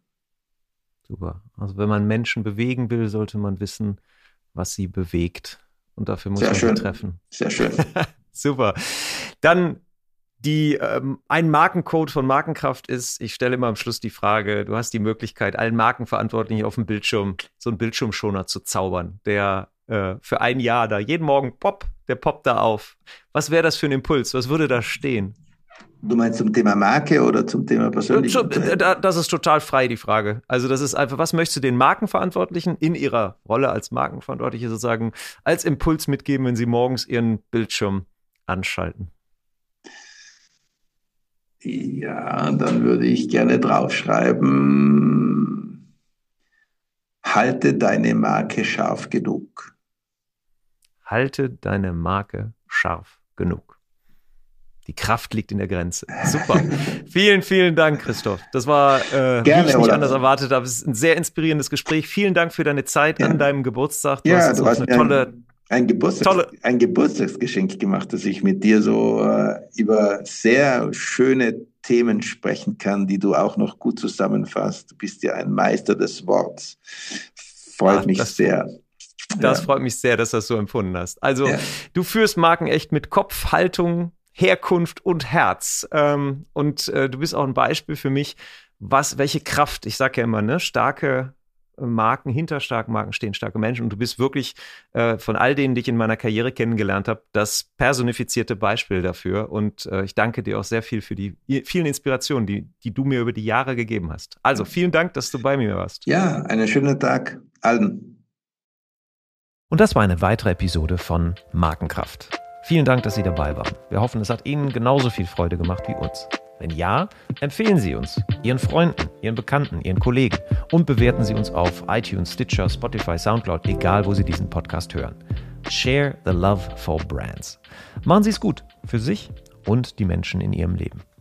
Super. Also wenn man Menschen bewegen will, sollte man wissen, was sie bewegt. Und dafür muss sehr man schön. sie treffen. Sehr schön. Super. Dann Die, ähm, ein Markencode von Markenkraft ist, ich stelle immer am Schluss die Frage, du hast die Möglichkeit, allen Markenverantwortlichen auf dem Bildschirm so einen Bildschirmschoner zu zaubern, der äh, für ein Jahr da jeden Morgen pop, der poppt da auf. Was wäre das für ein Impuls? Was würde da stehen? Du meinst zum Thema Marke oder zum Thema Persönlichkeit? Das ist total frei, die Frage. Also das ist einfach, was möchtest du den Markenverantwortlichen in ihrer Rolle als Markenverantwortliche sozusagen als Impuls mitgeben, wenn sie morgens ihren Bildschirm anschalten? Ja, dann würde ich gerne draufschreiben, halte deine Marke scharf genug. Halte deine Marke scharf genug. Die Kraft liegt in der Grenze. Super. Vielen, vielen Dank, Christoph. Das war, äh, Gerne, wie ich nicht Olaf. anders erwartet habe. Es ist ein sehr inspirierendes Gespräch. Vielen Dank für deine Zeit Ja. an deinem Geburtstag. Du Ja, hast uns du auch hast eine mir tolle, ein, ein, Geburtstags, tolle, ein Geburtstagsgeschenk gemacht, dass ich mit dir so äh, über sehr schöne Themen sprechen kann, die du auch noch gut zusammenfasst. Du bist ja ein Meister des Worts. Freut Ach, mich das- sehr. Das Ja. freut mich sehr, dass du das so empfunden hast. Also, Ja. du führst Marken echt mit Kopf, Haltung, Herkunft und Herz. Ähm, und äh, du bist auch ein Beispiel für mich, was, welche Kraft, ich sage ja immer, ne, starke Marken, hinter starken Marken stehen starke Menschen. Und du bist wirklich äh, von all denen, die ich in meiner Karriere kennengelernt habe, das personifizierte Beispiel dafür. Und äh, ich danke dir auch sehr viel für die vielen Inspirationen, die, die du mir über die Jahre gegeben hast. Also, vielen Dank, dass du bei mir warst. Ja, einen schönen Tag allen. Und das war eine weitere Episode von Markenkraft. Vielen Dank, dass Sie dabei waren. Wir hoffen, es hat Ihnen genauso viel Freude gemacht wie uns. Wenn ja, empfehlen Sie uns, Ihren Freunden, Ihren Bekannten, Ihren Kollegen und bewerten Sie uns auf iTunes, Stitcher, Spotify, Soundcloud, egal wo Sie diesen Podcast hören. Share the love for brands. Machen Sie es gut für sich und die Menschen in Ihrem Leben.